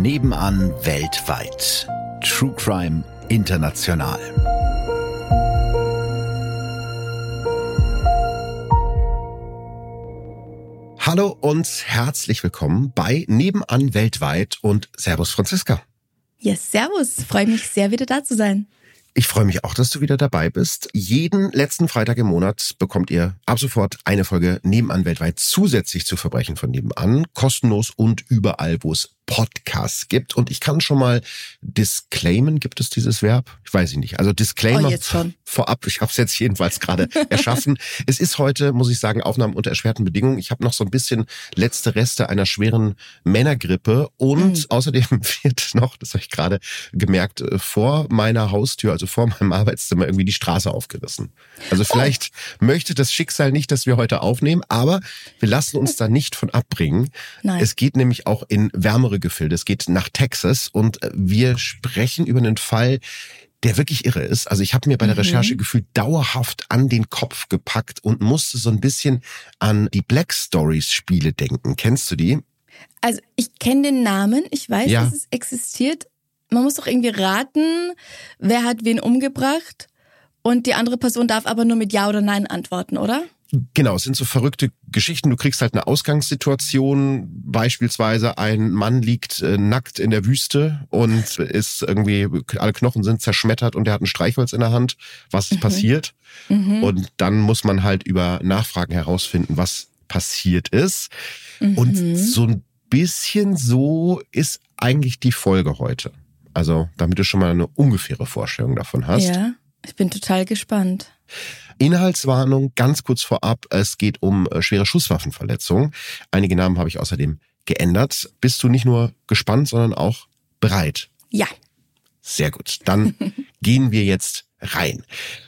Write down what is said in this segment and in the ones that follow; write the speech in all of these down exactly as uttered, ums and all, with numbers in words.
Nebenan weltweit. True Crime international. Hallo und herzlich willkommen bei Nebenan weltweit und Servus Franziska. Ja, servus. Freue mich sehr, wieder da zu sein. Ich freue mich auch, dass du wieder dabei bist. Jeden letzten Freitag im Monat bekommt ihr ab sofort eine Folge Nebenan weltweit zusätzlich zu Verbrechen von nebenan. Kostenlos und überall, wo es Podcasts gibt. Und ich kann schon mal disclaimen, gibt es dieses Verb? Ich weiß nicht. Also Disclaimer oh, jetzt schon. vorab. Ich habe es jetzt jedenfalls gerade erschaffen. Es ist heute, muss ich sagen, Aufnahmen unter erschwerten Bedingungen. Ich habe noch so ein bisschen letzte Reste einer schweren Männergrippe. Und mhm. außerdem wird noch, das habe ich gerade gemerkt, vor meiner Haustür, also vor meinem Arbeitszimmer, irgendwie die Straße aufgerissen. Also vielleicht oh. möchte das Schicksal nicht, dass wir heute aufnehmen, aber wir lassen uns da nicht von abbringen. Nein. Es geht nämlich auch in wärmere Gefilde. Es geht nach Texas und wir sprechen über einen Fall, der wirklich irre ist. Also ich habe mir bei der mhm. Recherche gefühlt dauerhaft an den Kopf gepackt und musste so ein bisschen an die Black Stories Spiele denken. Kennst du die? Also ich kenne den Namen, ich weiß, ja. dass es existiert. Man muss doch irgendwie raten, wer hat wen umgebracht und die andere Person darf aber nur mit Ja oder Nein antworten, oder? Genau, es sind so verrückte Geschichten. Du kriegst halt eine Ausgangssituation. Beispielsweise ein Mann liegt äh, nackt in der Wüste und ist irgendwie, alle Knochen sind zerschmettert und er hat ein Streichholz in der Hand. Was ist mhm. passiert? Mhm. Und dann muss man halt über Nachfragen herausfinden, was passiert ist. Mhm. Und so ein bisschen so ist eigentlich die Folge heute. Also, damit du schon mal eine ungefähre Vorstellung davon hast. Ja, ich bin total gespannt. Inhaltswarnung, ganz kurz vorab, es geht um äh, schwere Schusswaffenverletzungen. Einige Namen habe ich außerdem geändert. Bist du nicht nur gespannt, sondern auch bereit? Ja. Sehr gut, dann gehen wir jetzt rein.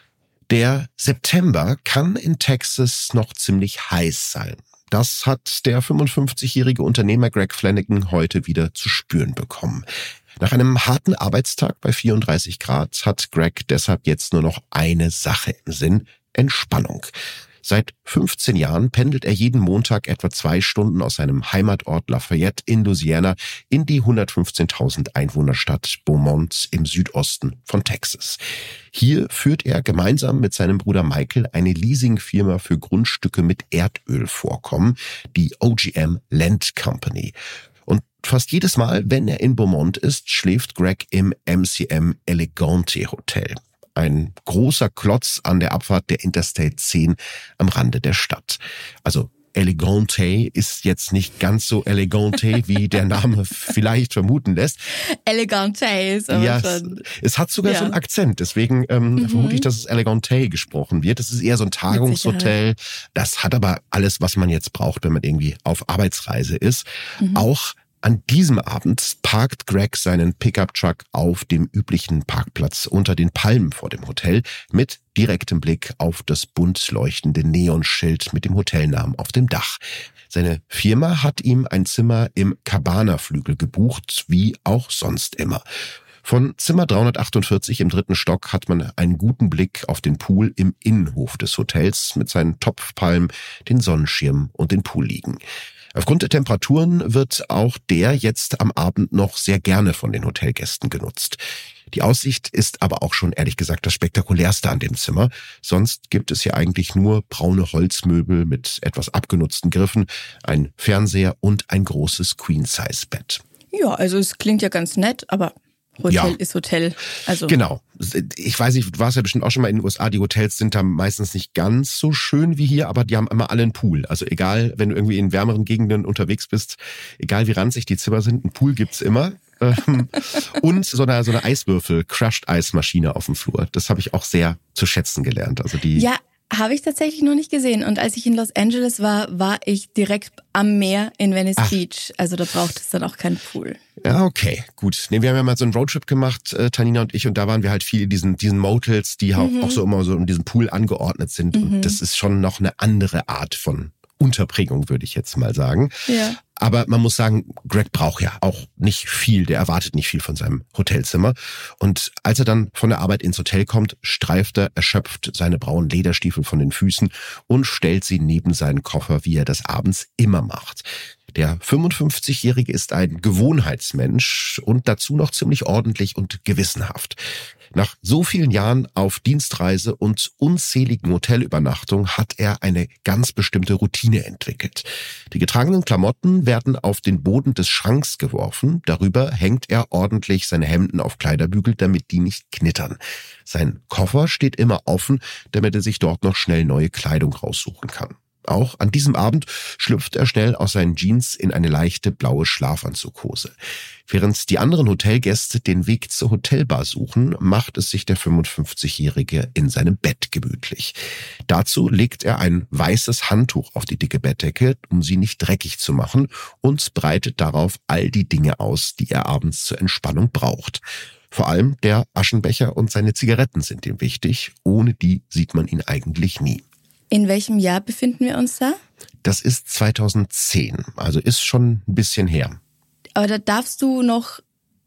Der September kann in Texas noch ziemlich heiß sein. Das hat der fünfundfünfzigjährige Unternehmer Greg Flanagan heute wieder zu spüren bekommen. Nach einem harten Arbeitstag bei vierunddreißig Grad hat Greg deshalb jetzt nur noch eine Sache im Sinn: Entspannung. Seit fünfzehn Jahren pendelt er jeden Montag etwa zwei Stunden aus seinem Heimatort Lafayette in Louisiana in die hundertfünfzehntausend Einwohnerstadt Beaumont im Südosten von Texas. Hier führt er gemeinsam mit seinem Bruder Michael eine Leasingfirma für Grundstücke mit Erdölvorkommen, die O G M Land Company. Und fast jedes Mal, wenn er in Beaumont ist, schläft Greg im M C M Elegante Hotel. Ein großer Klotz an der Abfahrt der Interstate zehn am Rande der Stadt. Also Elegante ist jetzt nicht ganz so elegante, wie der Name vielleicht vermuten lässt. Elegante ist aber ja, schon... Es, es hat sogar ja. so einen Akzent, deswegen ähm, mhm. vermute ich, dass es Elegante gesprochen wird. Das ist eher so ein Tagungshotel. Das hat aber alles, was man jetzt braucht, wenn man irgendwie auf Arbeitsreise ist. Mhm. Auch an diesem Abend parkt Greg seinen Pickup-Truck auf dem üblichen Parkplatz unter den Palmen vor dem Hotel mit direktem Blick auf das bunt leuchtende Neonschild mit dem Hotelnamen auf dem Dach. Seine Firma hat ihm ein Zimmer im Cabana-Flügel gebucht, wie auch sonst immer. Von Zimmer dreihundertachtundvierzig im dritten Stock hat man einen guten Blick auf den Pool im Innenhof des Hotels mit seinen Topfpalmen, den Sonnenschirm und den Pool liegen. Aufgrund der Temperaturen wird auch der jetzt am Abend noch sehr gerne von den Hotelgästen genutzt. Die Aussicht ist aber auch schon ehrlich gesagt das Spektakulärste an dem Zimmer. Sonst gibt es hier eigentlich nur braune Holzmöbel mit etwas abgenutzten Griffen, ein Fernseher und ein großes Queen-Size-Bett. Ja, also es klingt ja ganz nett, aber Hotel ja. ist Hotel. Also genau. Ich weiß nicht, du warst ja bestimmt auch schon mal in den U S A, die Hotels sind da meistens nicht ganz so schön wie hier, aber die haben immer alle einen Pool. Also egal, wenn du irgendwie in wärmeren Gegenden unterwegs bist, egal wie ranzig die Zimmer sind, einen Pool gibt's immer. Und so eine, so eine Eiswürfel-Crushed-Eismaschine auf dem Flur. Das habe ich auch sehr zu schätzen gelernt. Also die ja, habe ich tatsächlich noch nicht gesehen. Und als ich in Los Angeles war, war ich direkt am Meer in Venice Ach. Beach. Also da braucht es dann auch keinen Pool. Ja, okay, gut. Nee, wir haben ja mal so einen Roadtrip gemacht, äh, Tanina und ich, und da waren wir halt viel in diesen, diesen Motels, die auch, mhm. auch so immer so in diesem Pool angeordnet sind. Mhm. Und das ist schon noch eine andere Art von Unterbringung, würde ich jetzt mal sagen. Ja. Aber man muss sagen, Greg braucht ja auch nicht viel, der erwartet nicht viel von seinem Hotelzimmer. Und als er dann von der Arbeit ins Hotel kommt, streift er erschöpft seine braunen Lederstiefel von den Füßen und stellt sie neben seinen Koffer, wie er das abends immer macht. Der fünfundfünfzigjährige ist ein Gewohnheitsmensch und dazu noch ziemlich ordentlich und gewissenhaft. Nach so vielen Jahren auf Dienstreise und unzähligen Hotelübernachtungen hat er eine ganz bestimmte Routine entwickelt. Die getragenen Klamotten werden auf den Boden des Schranks geworfen. Darüber hängt er ordentlich seine Hemden auf Kleiderbügel, damit die nicht knittern. Sein Koffer steht immer offen, damit er sich dort noch schnell neue Kleidung raussuchen kann. Auch an diesem Abend schlüpft er schnell aus seinen Jeans in eine leichte blaue Schlafanzughose. Während die anderen Hotelgäste den Weg zur Hotelbar suchen, macht es sich der fünfundfünfzigjährige in seinem Bett gemütlich. Dazu legt er ein weißes Handtuch auf die dicke Bettdecke, um sie nicht dreckig zu machen, und breitet darauf all die Dinge aus, die er abends zur Entspannung braucht. Vor allem der Aschenbecher und seine Zigaretten sind ihm wichtig. Ohne die sieht man ihn eigentlich nie. In welchem Jahr befinden wir uns da? Das ist zweitausendzehn, also ist schon ein bisschen her. Aber da darfst du noch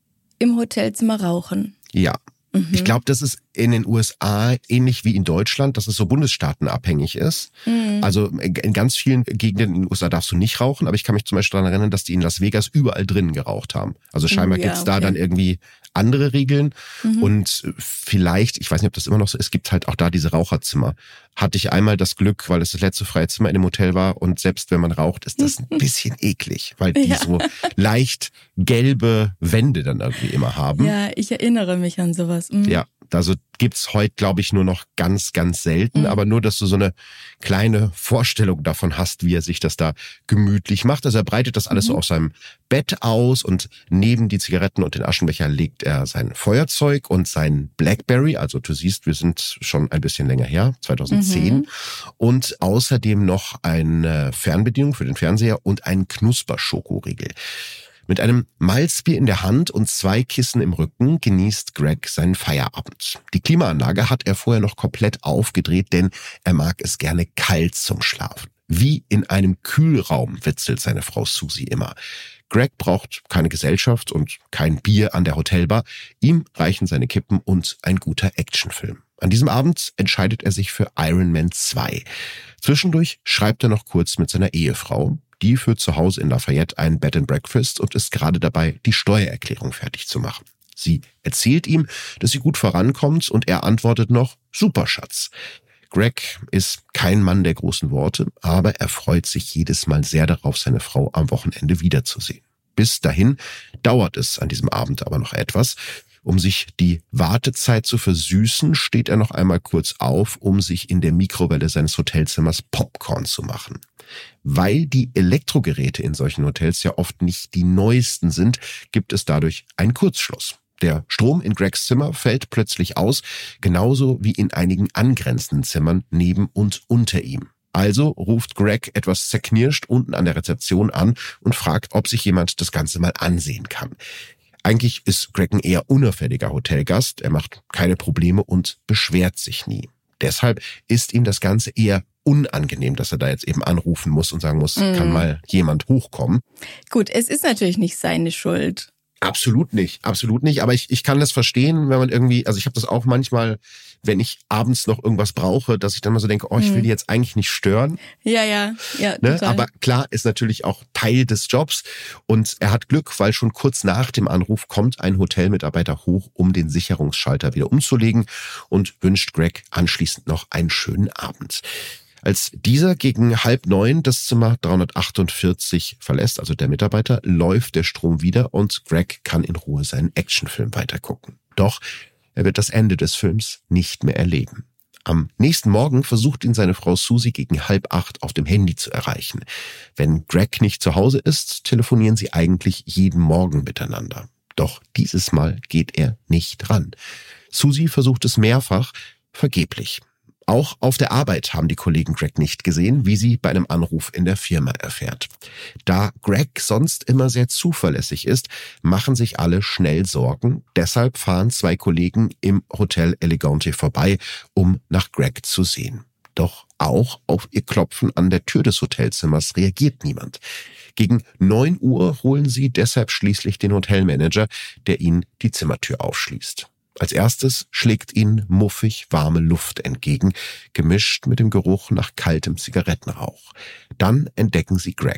im Hotelzimmer rauchen. Ja. Mhm. Ich glaube, das ist in den U S A ähnlich wie in Deutschland, dass es so bundesstaatenabhängig ist. Mhm. Also in ganz vielen Gegenden in den U S A darfst du nicht rauchen, aber ich kann mich zum Beispiel daran erinnern, dass die in Las Vegas überall drinnen geraucht haben. Also scheinbar ja, gibt's da okay. dann irgendwie andere Regeln. Mhm. Und vielleicht, ich weiß nicht, ob das immer noch so ist, gibt halt auch da diese Raucherzimmer. Hatte ich einmal das Glück, weil es das letzte freie Zimmer in dem Hotel war, und selbst wenn man raucht, ist das ein bisschen eklig, weil die ja. so leicht gelbe Wände dann irgendwie immer haben. Ja, ich erinnere mich an sowas. Mhm. Ja. Also gibt's heute, glaube ich, nur noch ganz, ganz selten. Mhm. Aber nur, dass du so eine kleine Vorstellung davon hast, wie er sich das da gemütlich macht. Also er breitet das alles mhm. so auf seinem Bett aus, und neben die Zigaretten und den Aschenbecher legt er sein Feuerzeug und sein Blackberry. Also du siehst, wir sind schon ein bisschen länger her, zweitausendzehn. Mhm. Und außerdem noch eine Fernbedienung für den Fernseher und einen Knusper-Schokoriegel. Mit einem Malzbier in der Hand und zwei Kissen im Rücken genießt Greg seinen Feierabend. Die Klimaanlage hat er vorher noch komplett aufgedreht, denn er mag es gerne kalt zum Schlafen. Wie in einem Kühlraum, witzelt seine Frau Susie immer. Greg braucht keine Gesellschaft und kein Bier an der Hotelbar. Ihm reichen seine Kippen und ein guter Actionfilm. An diesem Abend entscheidet er sich für Iron Man zwei. Zwischendurch schreibt er noch kurz mit seiner Ehefrau. Die führt zu Hause in Lafayette ein Bed and Breakfast und ist gerade dabei, die Steuererklärung fertig zu machen. Sie erzählt ihm, dass sie gut vorankommt, und er antwortet noch, super Schatz. Greg ist kein Mann der großen Worte, aber er freut sich jedes Mal sehr darauf, seine Frau am Wochenende wiederzusehen. Bis dahin dauert es an diesem Abend aber noch etwas. Um sich die Wartezeit zu versüßen, steht er noch einmal kurz auf, um sich in der Mikrowelle seines Hotelzimmers Popcorn zu machen. Weil die Elektrogeräte in solchen Hotels ja oft nicht die neuesten sind, gibt es dadurch einen Kurzschluss. Der Strom in Gregs Zimmer fällt plötzlich aus, genauso wie in einigen angrenzenden Zimmern neben und unter ihm. Also ruft Greg etwas zerknirscht unten an der Rezeption an und fragt, ob sich jemand das Ganze mal ansehen kann. Eigentlich ist Greg ein eher unauffälliger Hotelgast, er macht keine Probleme und beschwert sich nie. Deshalb ist ihm das Ganze eher unangenehm, dass er da jetzt eben anrufen muss und sagen muss, mm. kann mal jemand hochkommen. Gut, es ist natürlich nicht seine Schuld. Absolut nicht, absolut nicht. Aber ich, ich kann das verstehen, wenn man irgendwie, also ich habe das auch manchmal, wenn ich abends noch irgendwas brauche, dass ich dann mal so denke, oh, ich will die jetzt eigentlich nicht stören. Ja, ja, ja. Ne? Aber klar, ist natürlich auch Teil des Jobs. Und er hat Glück, weil schon kurz nach dem Anruf kommt ein Hotelmitarbeiter hoch, um den Sicherungsschalter wieder umzulegen, und wünscht Greg anschließend noch einen schönen Abend. Als dieser gegen halb neun das Zimmer dreihundertachtundvierzig verlässt, also der Mitarbeiter, läuft der Strom wieder und Greg kann in Ruhe seinen Actionfilm weitergucken. Doch er wird das Ende des Films nicht mehr erleben. Am nächsten Morgen versucht ihn seine Frau Susie gegen halb acht auf dem Handy zu erreichen. Wenn Greg nicht zu Hause ist, telefonieren sie eigentlich jeden Morgen miteinander. Doch dieses Mal geht er nicht ran. Susie versucht es mehrfach, vergeblich. Auch auf der Arbeit haben die Kollegen Greg nicht gesehen, wie sie bei einem Anruf in der Firma erfährt. Da Greg sonst immer sehr zuverlässig ist, machen sich alle schnell Sorgen. Deshalb fahren zwei Kollegen im Hotel Elegante vorbei, um nach Greg zu sehen. Doch auch auf ihr Klopfen an der Tür des Hotelzimmers reagiert niemand. Gegen neun Uhr holen sie deshalb schließlich den Hotelmanager, der ihnen die Zimmertür aufschließt. Als erstes schlägt ihnen muffig warme Luft entgegen, gemischt mit dem Geruch nach kaltem Zigarettenrauch. Dann entdecken sie Greg.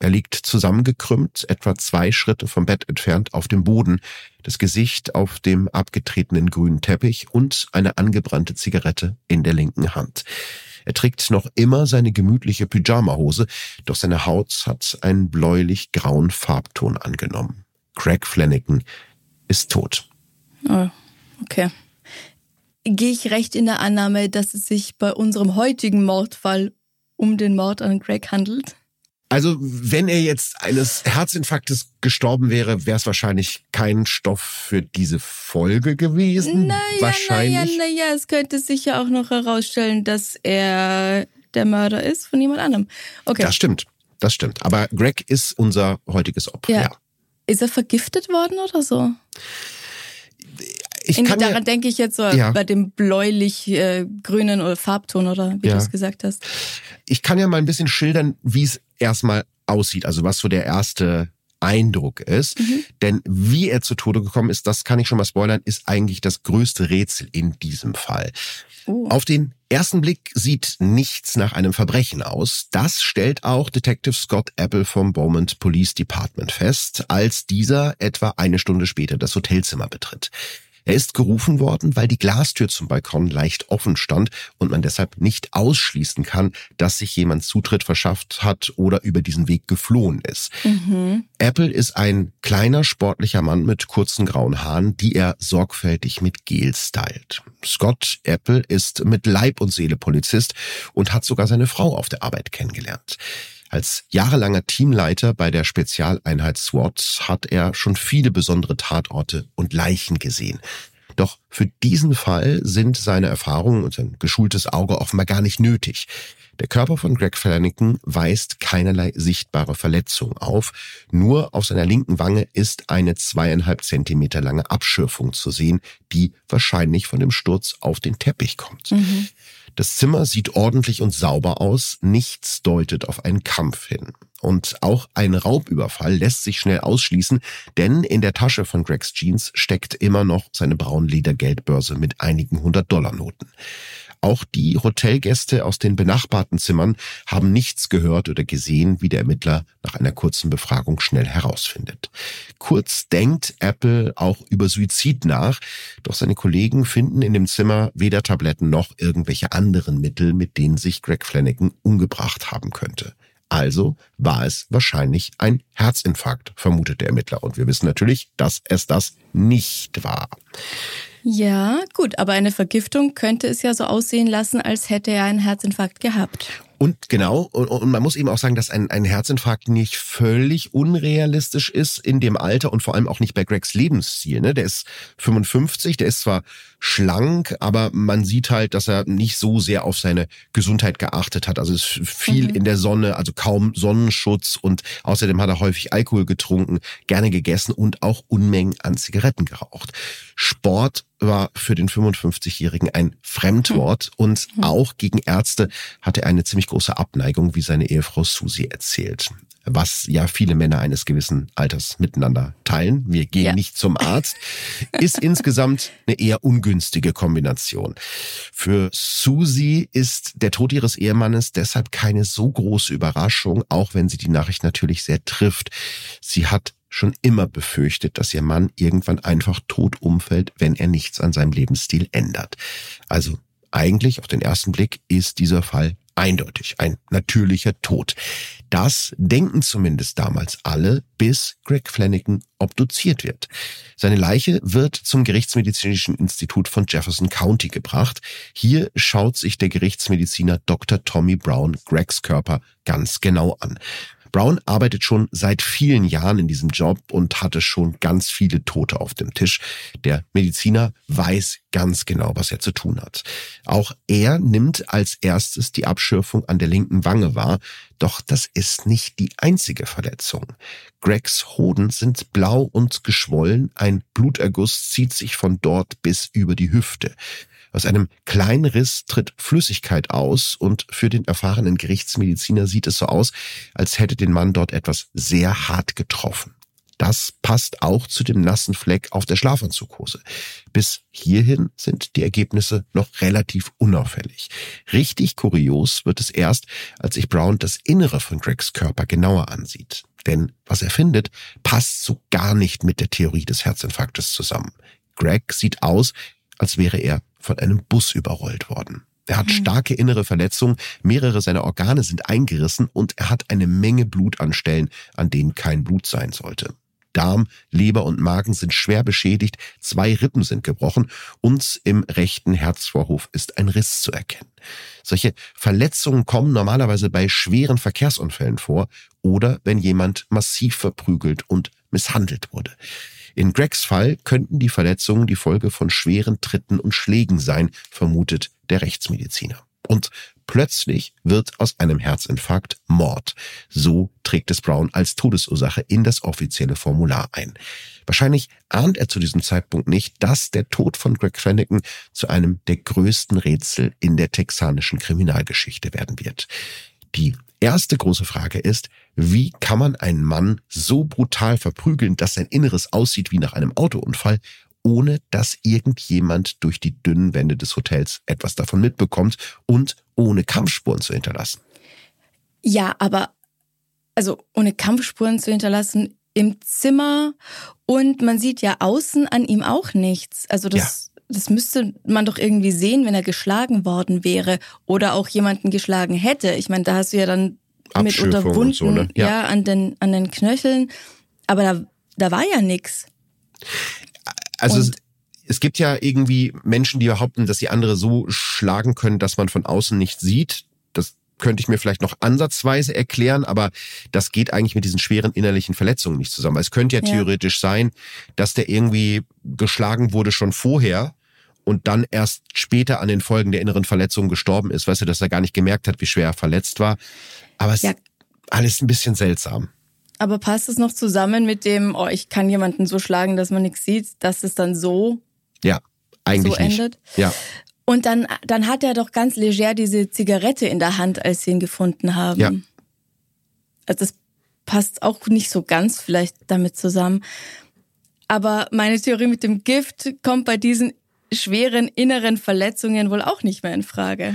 Er liegt zusammengekrümmt, etwa zwei Schritte vom Bett entfernt, auf dem Boden, das Gesicht auf dem abgetretenen grünen Teppich und eine angebrannte Zigarette in der linken Hand. Er trägt noch immer seine gemütliche Pyjamahose, doch seine Haut hat einen bläulich-grauen Farbton angenommen. Greg Flanagan ist tot. Oh, okay. Gehe ich recht in der Annahme, dass es sich bei unserem heutigen Mordfall um den Mord an Greg handelt? Also wenn er jetzt eines Herzinfarktes gestorben wäre, wäre es wahrscheinlich kein Stoff für diese Folge gewesen. Naja, wahrscheinlich. naja, naja, es könnte sich ja auch noch herausstellen, dass er der Mörder ist von jemand anderem. Okay. Das stimmt, das stimmt. Aber Greg ist unser heutiges Opfer. Ja. Ja. Ist er vergiftet worden oder so? Ich Irgendwie kann daran ja, denke ich jetzt so ja. bei dem bläulich-grünen äh, oder Farbton oder wie Ja. du es gesagt hast. Ich kann ja mal ein bisschen schildern, wie es erstmal aussieht, also was so der erste Eindruck ist. Mhm. Denn wie er zu Tode gekommen ist, das kann ich schon mal spoilern, ist eigentlich das größte Rätsel in diesem Fall. Oh. Auf den ersten Blick sieht nichts nach einem Verbrechen aus. Das stellt auch Detective Scott Apple vom Beaumont Police Department fest, als dieser etwa eine Stunde später das Hotelzimmer betritt. Er ist gerufen worden, weil die Glastür zum Balkon leicht offen stand und man deshalb nicht ausschließen kann, dass sich jemand Zutritt verschafft hat oder über diesen Weg geflohen ist. Mhm. Apple ist ein kleiner, sportlicher Mann mit kurzen grauen Haaren, die er sorgfältig mit Gel stylt. Scott Apple ist mit Leib und Seele Polizist und hat sogar seine Frau auf der Arbeit kennengelernt. Als jahrelanger Teamleiter bei der Spezialeinheit SWAT hat er schon viele besondere Tatorte und Leichen gesehen. Doch für diesen Fall sind seine Erfahrungen und sein geschultes Auge offenbar gar nicht nötig. Der Körper von Greg Flanagan weist keinerlei sichtbare Verletzung auf. Nur auf seiner linken Wange ist eine zweieinhalb Zentimeter lange Abschürfung zu sehen, die wahrscheinlich von dem Sturz auf den Teppich kommt. Mhm. Das Zimmer sieht ordentlich und sauber aus, nichts deutet auf einen Kampf hin. Und auch ein Raubüberfall lässt sich schnell ausschließen, denn in der Tasche von Gregs Jeans steckt immer noch seine Braunleder-Geldbörse mit einigen hundert-Dollar-Noten. Auch die Hotelgäste aus den benachbarten Zimmern haben nichts gehört oder gesehen, wie der Ermittler nach einer kurzen Befragung schnell herausfindet. Kurz denkt Apple auch über Suizid nach, doch seine Kollegen finden in dem Zimmer weder Tabletten noch irgendwelche anderen Mittel, mit denen sich Greg Flanagan umgebracht haben könnte. Also war es wahrscheinlich ein Herzinfarkt, vermutet der Ermittler. Und wir wissen natürlich, dass es das nicht war. Ja, gut, aber eine Vergiftung könnte es ja so aussehen lassen, als hätte er einen Herzinfarkt gehabt. Und genau, und, und man muss eben auch sagen, dass ein, ein Herzinfarkt nicht völlig unrealistisch ist in dem Alter und vor allem auch nicht bei Gregs Lebensstil. Ne? Der ist fünfundfünfzig, der ist zwar schlank, aber man sieht halt, dass er nicht so sehr auf seine Gesundheit geachtet hat. Also es ist viel Mhm. in der Sonne, also kaum Sonnenschutz und außerdem hat er häufig Alkohol getrunken, gerne gegessen und auch Unmengen an Zigaretten geraucht. Sport war für den fünfundfünfzigjährigen ein Fremdwort und auch gegen Ärzte hatte er eine ziemlich große Abneigung, wie seine Ehefrau Susie erzählt. Was ja viele Männer eines gewissen Alters miteinander teilen. Wir gehen Ja. nicht zum Arzt. Ist insgesamt eine eher ungünstige Kombination. Für Susie ist der Tod ihres Ehemannes deshalb keine so große Überraschung, auch wenn sie die Nachricht natürlich sehr trifft. Sie hat schon immer befürchtet, dass ihr Mann irgendwann einfach tot umfällt, wenn er nichts an seinem Lebensstil ändert. Also eigentlich auf den ersten Blick ist dieser Fall eindeutig ein natürlicher Tod. Das denken zumindest damals alle, bis Greg Flanagan obduziert wird. Seine Leiche wird zum Gerichtsmedizinischen Institut von Jefferson County gebracht. Hier schaut sich der Gerichtsmediziner Doktor Tommy Brown Gregs Körper ganz genau an. Brown arbeitet schon seit vielen Jahren in diesem Job und hatte schon ganz viele Tote auf dem Tisch. Der Mediziner weiß ganz genau, was er zu tun hat. Auch er nimmt als erstes die Abschürfung an der linken Wange wahr, doch das ist nicht die einzige Verletzung. Gregs Hoden sind blau und geschwollen, ein Bluterguss zieht sich von dort bis über die Hüfte. Aus einem kleinen Riss tritt Flüssigkeit aus und für den erfahrenen Gerichtsmediziner sieht es so aus, als hätte den Mann dort etwas sehr hart getroffen. Das passt auch zu dem nassen Fleck auf der Schlafanzughose. Bis hierhin sind die Ergebnisse noch relativ unauffällig. Richtig kurios wird es erst, als sich Brown das Innere von Gregs Körper genauer ansieht. Denn was er findet, passt so gar nicht mit der Theorie des Herzinfarktes zusammen. Greg sieht aus, als wäre er von einem Bus überrollt worden. Er hat starke innere Verletzungen, mehrere seiner Organe sind eingerissen und er hat eine Menge Blut an Stellen, an denen kein Blut sein sollte. Darm, Leber und Magen sind schwer beschädigt, zwei Rippen sind gebrochen und im rechten Herzvorhof ist ein Riss zu erkennen. Solche Verletzungen kommen normalerweise bei schweren Verkehrsunfällen vor oder wenn jemand massiv verprügelt und misshandelt wurde. In Gregs Fall könnten die Verletzungen die Folge von schweren Tritten und Schlägen sein, vermutet der Rechtsmediziner. Und plötzlich wird aus einem Herzinfarkt Mord. So trägt es Brown als Todesursache in das offizielle Formular ein. Wahrscheinlich ahnt er zu diesem Zeitpunkt nicht, dass der Tod von Greg Flanagan zu einem der größten Rätsel in der texanischen Kriminalgeschichte werden wird. Die erste große Frage ist, wie kann man einen Mann so brutal verprügeln, dass sein Inneres aussieht wie nach einem Autounfall, ohne dass irgendjemand durch die dünnen Wände des Hotels etwas davon mitbekommt und ohne Kampfspuren zu hinterlassen? Ja, aber also ohne Kampfspuren zu hinterlassen im Zimmer und man sieht ja außen an ihm auch nichts. Also das, ja. das müsste man doch irgendwie sehen, wenn er geschlagen worden wäre oder auch jemanden geschlagen hätte. Ich meine, da hast du ja dann mitunter Wunden so, ne? ja. ja, an den an den Knöcheln, aber da, da war ja nichts. Also es, es gibt ja irgendwie Menschen, die behaupten, dass sie andere so schlagen können, dass man von außen nicht sieht. Das könnte ich mir vielleicht noch ansatzweise erklären, aber das geht eigentlich mit diesen schweren innerlichen Verletzungen nicht zusammen. Es könnte ja, ja. theoretisch sein, dass der irgendwie geschlagen wurde schon vorher und dann erst später an den Folgen der inneren Verletzungen gestorben ist. Weißt du, dass er gar nicht gemerkt hat, wie schwer er verletzt war. Aber es ja. ist alles ein bisschen seltsam. Aber passt es noch zusammen mit dem, oh, ich kann jemanden so schlagen, dass man nichts sieht, dass es dann so, ja, eigentlich so endet? Nicht. Ja. Und dann, dann hat er doch ganz leger diese Zigarette in der Hand, als sie ihn gefunden haben. Ja. Also das passt auch nicht so ganz vielleicht damit zusammen. Aber meine Theorie mit dem Gift kommt bei diesen schweren inneren Verletzungen wohl auch nicht mehr in Frage.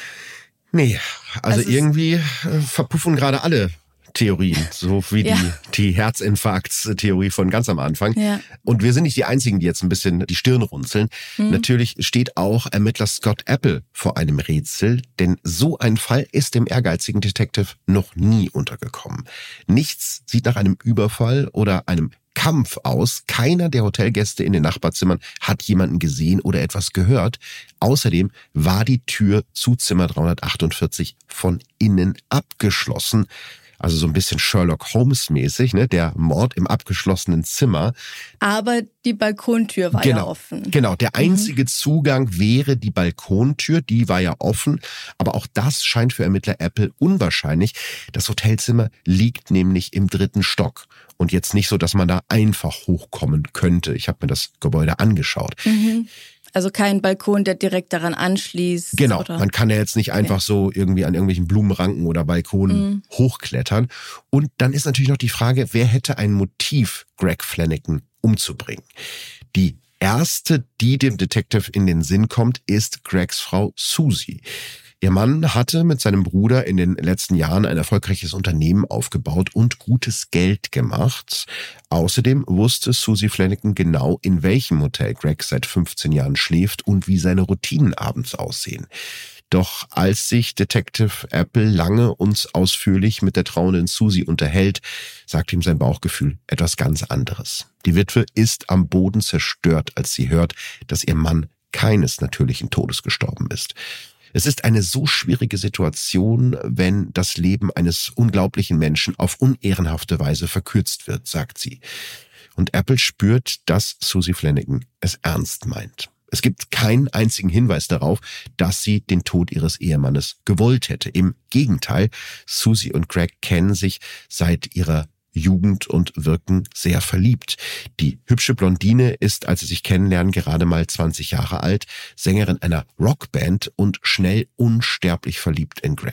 Nee, also, also irgendwie äh, verpuffen gerade alle Theorien, so wie ja. die, die Herzinfarktstheorie von ganz am Anfang. Ja. Und wir sind nicht die Einzigen, die jetzt ein bisschen die Stirn runzeln. Mhm. Natürlich steht auch Ermittler Scott Apple vor einem Rätsel, denn so ein Fall ist dem ehrgeizigen Detective noch nie untergekommen. Nichts sieht nach einem Überfall oder einem Kampf aus. Keiner der Hotelgäste in den Nachbarzimmern hat jemanden gesehen oder etwas gehört. Außerdem war die Tür zu Zimmer dreihundertachtundvierzig von innen abgeschlossen. Also so ein bisschen Sherlock Holmes mäßig, ne? Der Mord im abgeschlossenen Zimmer. Aber die Balkontür war genau, ja offen. Genau, der einzige mhm. Zugang wäre die Balkontür, die war ja offen. Aber auch das scheint für Ermittler Apple unwahrscheinlich. Das Hotelzimmer liegt nämlich im dritten Stock. Und jetzt nicht so, dass man da einfach hochkommen könnte. Ich habe mir das Gebäude angeschaut. Mhm. Also kein Balkon, der direkt daran anschließt. Genau, oder? Man kann ja jetzt nicht einfach okay. so irgendwie an irgendwelchen Blumenranken oder Balkonen mhm. hochklettern. Und dann ist natürlich noch die Frage, wer hätte ein Motiv, Greg Flanagan umzubringen? Die erste, die dem Detective in den Sinn kommt, ist Gregs Frau Susie. Ihr Mann hatte mit seinem Bruder in den letzten Jahren ein erfolgreiches Unternehmen aufgebaut und gutes Geld gemacht. Außerdem wusste Susie Flanagan genau, in welchem Hotel Greg seit fünfzehn Jahren schläft und wie seine Routinen abends aussehen. Doch als sich Detective Apple lange und ausführlich mit der trauernden Susie unterhält, sagt ihm sein Bauchgefühl etwas ganz anderes. Die Witwe ist am Boden zerstört, als sie hört, dass ihr Mann keines natürlichen Todes gestorben ist. Es ist eine so schwierige Situation, wenn das Leben eines unglaublichen Menschen auf unehrenhafte Weise verkürzt wird, sagt sie. Und Apple spürt, dass Susie Flanagan es ernst meint. Es gibt keinen einzigen Hinweis darauf, dass sie den Tod ihres Ehemannes gewollt hätte. Im Gegenteil, Susie und Greg kennen sich seit ihrer Jugend und wirken sehr verliebt. Die hübsche Blondine ist, als sie sich kennenlernen, gerade mal zwanzig Jahre alt, Sängerin einer Rockband und schnell unsterblich verliebt in Greg.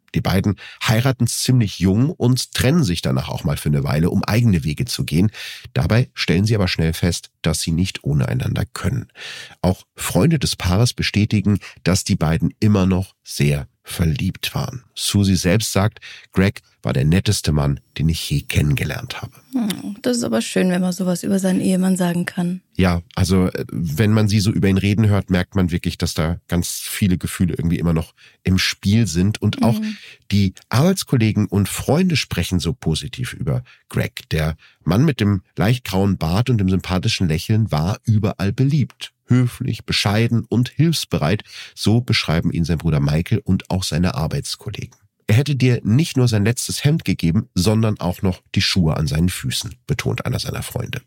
Die beiden heiraten ziemlich jung und trennen sich danach auch mal für eine Weile, um eigene Wege zu gehen. Dabei stellen sie aber schnell fest, dass sie nicht ohne einander können. Auch Freunde des Paares bestätigen, dass die beiden immer noch sehr verliebt waren. Susie selbst sagt, Greg war der netteste Mann, den ich je kennengelernt habe. Das ist aber schön, wenn man sowas über seinen Ehemann sagen kann. Ja, also wenn man sie so über ihn reden hört, merkt man wirklich, dass da ganz viele Gefühle irgendwie immer noch im Spiel sind. Und auch mhm. die Arbeitskollegen und Freunde sprechen so positiv über Greg. Der Mann mit dem leicht grauen Bart und dem sympathischen Lächeln war überall beliebt. Höflich, bescheiden und hilfsbereit, so beschreiben ihn sein Bruder Michael und auch seine Arbeitskollegen. Er hätte dir nicht nur sein letztes Hemd gegeben, sondern auch noch die Schuhe an seinen Füßen, betont einer seiner Freunde.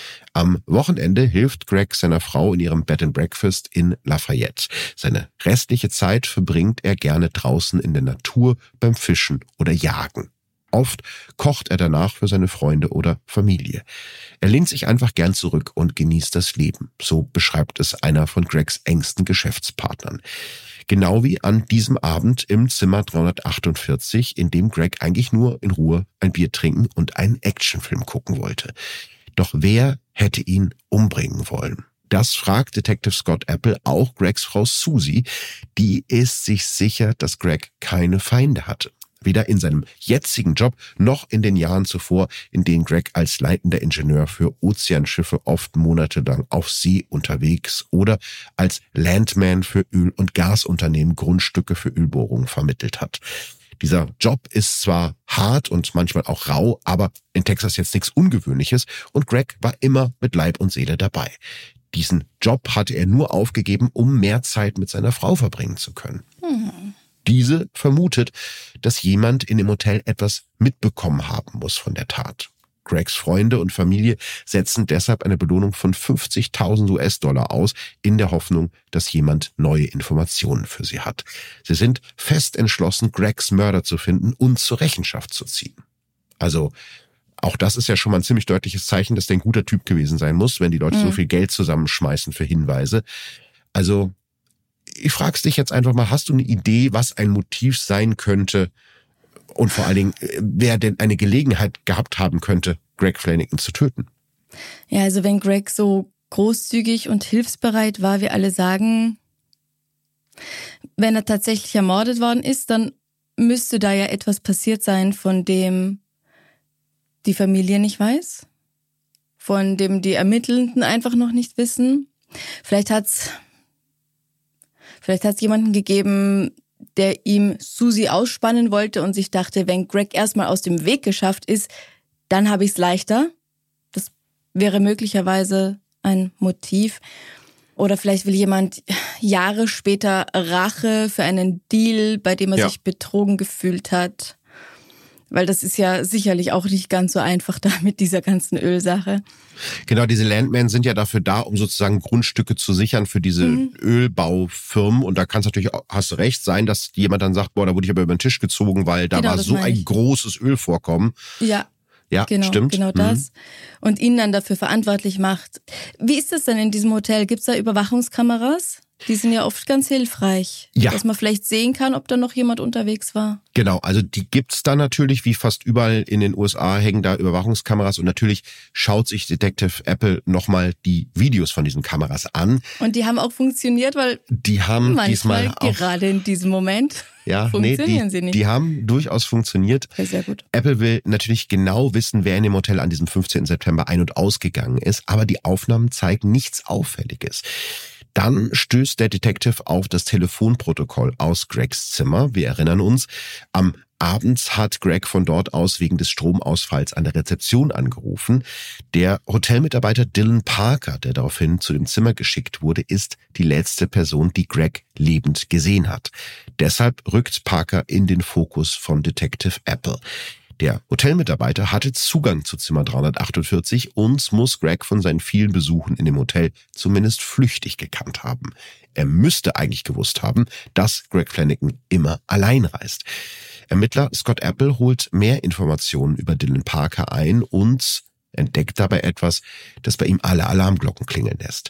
Am Wochenende hilft Greg seiner Frau in ihrem Bed and Breakfast in Lafayette. Seine restliche Zeit verbringt er gerne draußen in der Natur beim Fischen oder Jagen. Oft kocht er danach für seine Freunde oder Familie. Er lehnt sich einfach gern zurück und genießt das Leben. So beschreibt es einer von Gregs engsten Geschäftspartnern. Genau wie an diesem Abend im Zimmer dreihundertachtundvierzig, in dem Greg eigentlich nur in Ruhe ein Bier trinken und einen Actionfilm gucken wollte. Doch wer hätte ihn umbringen wollen? Das fragt Detective Scott Apple auch Gregs Frau Susie. Die ist sich sicher, dass Greg keine Feinde hatte. Weder in seinem jetzigen Job noch in den Jahren zuvor, in denen Greg als leitender Ingenieur für Ozeanschiffe oft monatelang auf See unterwegs oder als Landman für Öl- und Gasunternehmen Grundstücke für Ölbohrungen vermittelt hat. Dieser Job ist zwar hart und manchmal auch rau, aber in Texas jetzt nichts Ungewöhnliches und Greg war immer mit Leib und Seele dabei. Diesen Job hatte er nur aufgegeben, um mehr Zeit mit seiner Frau verbringen zu können. Hm. Diese vermutet, dass jemand in dem Hotel etwas mitbekommen haben muss von der Tat. Gregs Freunde und Familie setzen deshalb eine Belohnung von fünfzigtausend US-Dollar aus, in der Hoffnung, dass jemand neue Informationen für sie hat. Sie sind fest entschlossen, Gregs Mörder zu finden und zur Rechenschaft zu ziehen. Also, auch das ist ja schon mal ein ziemlich deutliches Zeichen, dass der ein guter Typ gewesen sein muss, wenn die Leute mhm. so viel Geld zusammenschmeißen für Hinweise. Also, ich frag's dich jetzt einfach mal, hast du eine Idee, was ein Motiv sein könnte und vor allen Dingen, wer denn eine Gelegenheit gehabt haben könnte, Greg Flanagan zu töten? Ja, also wenn Greg so großzügig und hilfsbereit war, wie alle sagen, wenn er tatsächlich ermordet worden ist, dann müsste da ja etwas passiert sein, von dem die Familie nicht weiß, von dem die Ermittelnden einfach noch nicht wissen. Vielleicht hat's Vielleicht hat es jemanden gegeben, der ihm Susie ausspannen wollte und sich dachte, wenn Greg erstmal aus dem Weg geschafft ist, dann habe ich es leichter. Das wäre möglicherweise ein Motiv. Oder vielleicht will jemand Jahre später Rache für einen Deal, bei dem er ja. sich betrogen gefühlt hat. Weil das ist ja sicherlich auch nicht ganz so einfach da mit dieser ganzen Ölsache. Genau, diese Landmen sind ja dafür da, um sozusagen Grundstücke zu sichern für diese mhm. Ölbaufirmen. Und da kann es natürlich, hast du recht, sein, dass jemand dann sagt, boah, da wurde ich aber über den Tisch gezogen, weil da genau, war so ein großes Ölvorkommen. Ja. Ja, genau, stimmt. Genau das. Mhm. Und ihn dann dafür verantwortlich macht. Wie ist das denn in diesem Hotel? Gibt's da Überwachungskameras? Die sind ja oft ganz hilfreich, ja. dass man vielleicht sehen kann, ob da noch jemand unterwegs war. Genau, also die gibt's da natürlich, wie fast überall in den U S A hängen da Überwachungskameras und natürlich schaut sich Detective Apple nochmal die Videos von diesen Kameras an. Und die haben auch funktioniert, weil die haben manchmal diesmal auch, gerade in diesem Moment ja, funktionieren nee, die, sie nicht. Die haben durchaus funktioniert. Okay, sehr gut. Apple will natürlich genau wissen, wer in dem Hotel an diesem fünfzehnten September ein- und ausgegangen ist, aber die Aufnahmen zeigen nichts Auffälliges. Dann stößt der Detective auf das Telefonprotokoll aus Gregs Zimmer. Wir erinnern uns, am Abend hat Greg von dort aus wegen des Stromausfalls an der Rezeption angerufen. Der Hotelmitarbeiter Dylan Parker, der daraufhin zu dem Zimmer geschickt wurde, ist die letzte Person, die Greg lebend gesehen hat. Deshalb rückt Parker in den Fokus von Detective Apple. Der Hotelmitarbeiter hatte Zugang zu Zimmer dreihundertachtundvierzig und muss Greg von seinen vielen Besuchen in dem Hotel zumindest flüchtig gekannt haben. Er müsste eigentlich gewusst haben, dass Greg Flanagan immer allein reist. Ermittler Scott Apple holt mehr Informationen über Dylan Parker ein und entdeckt dabei etwas, das bei ihm alle Alarmglocken klingeln lässt.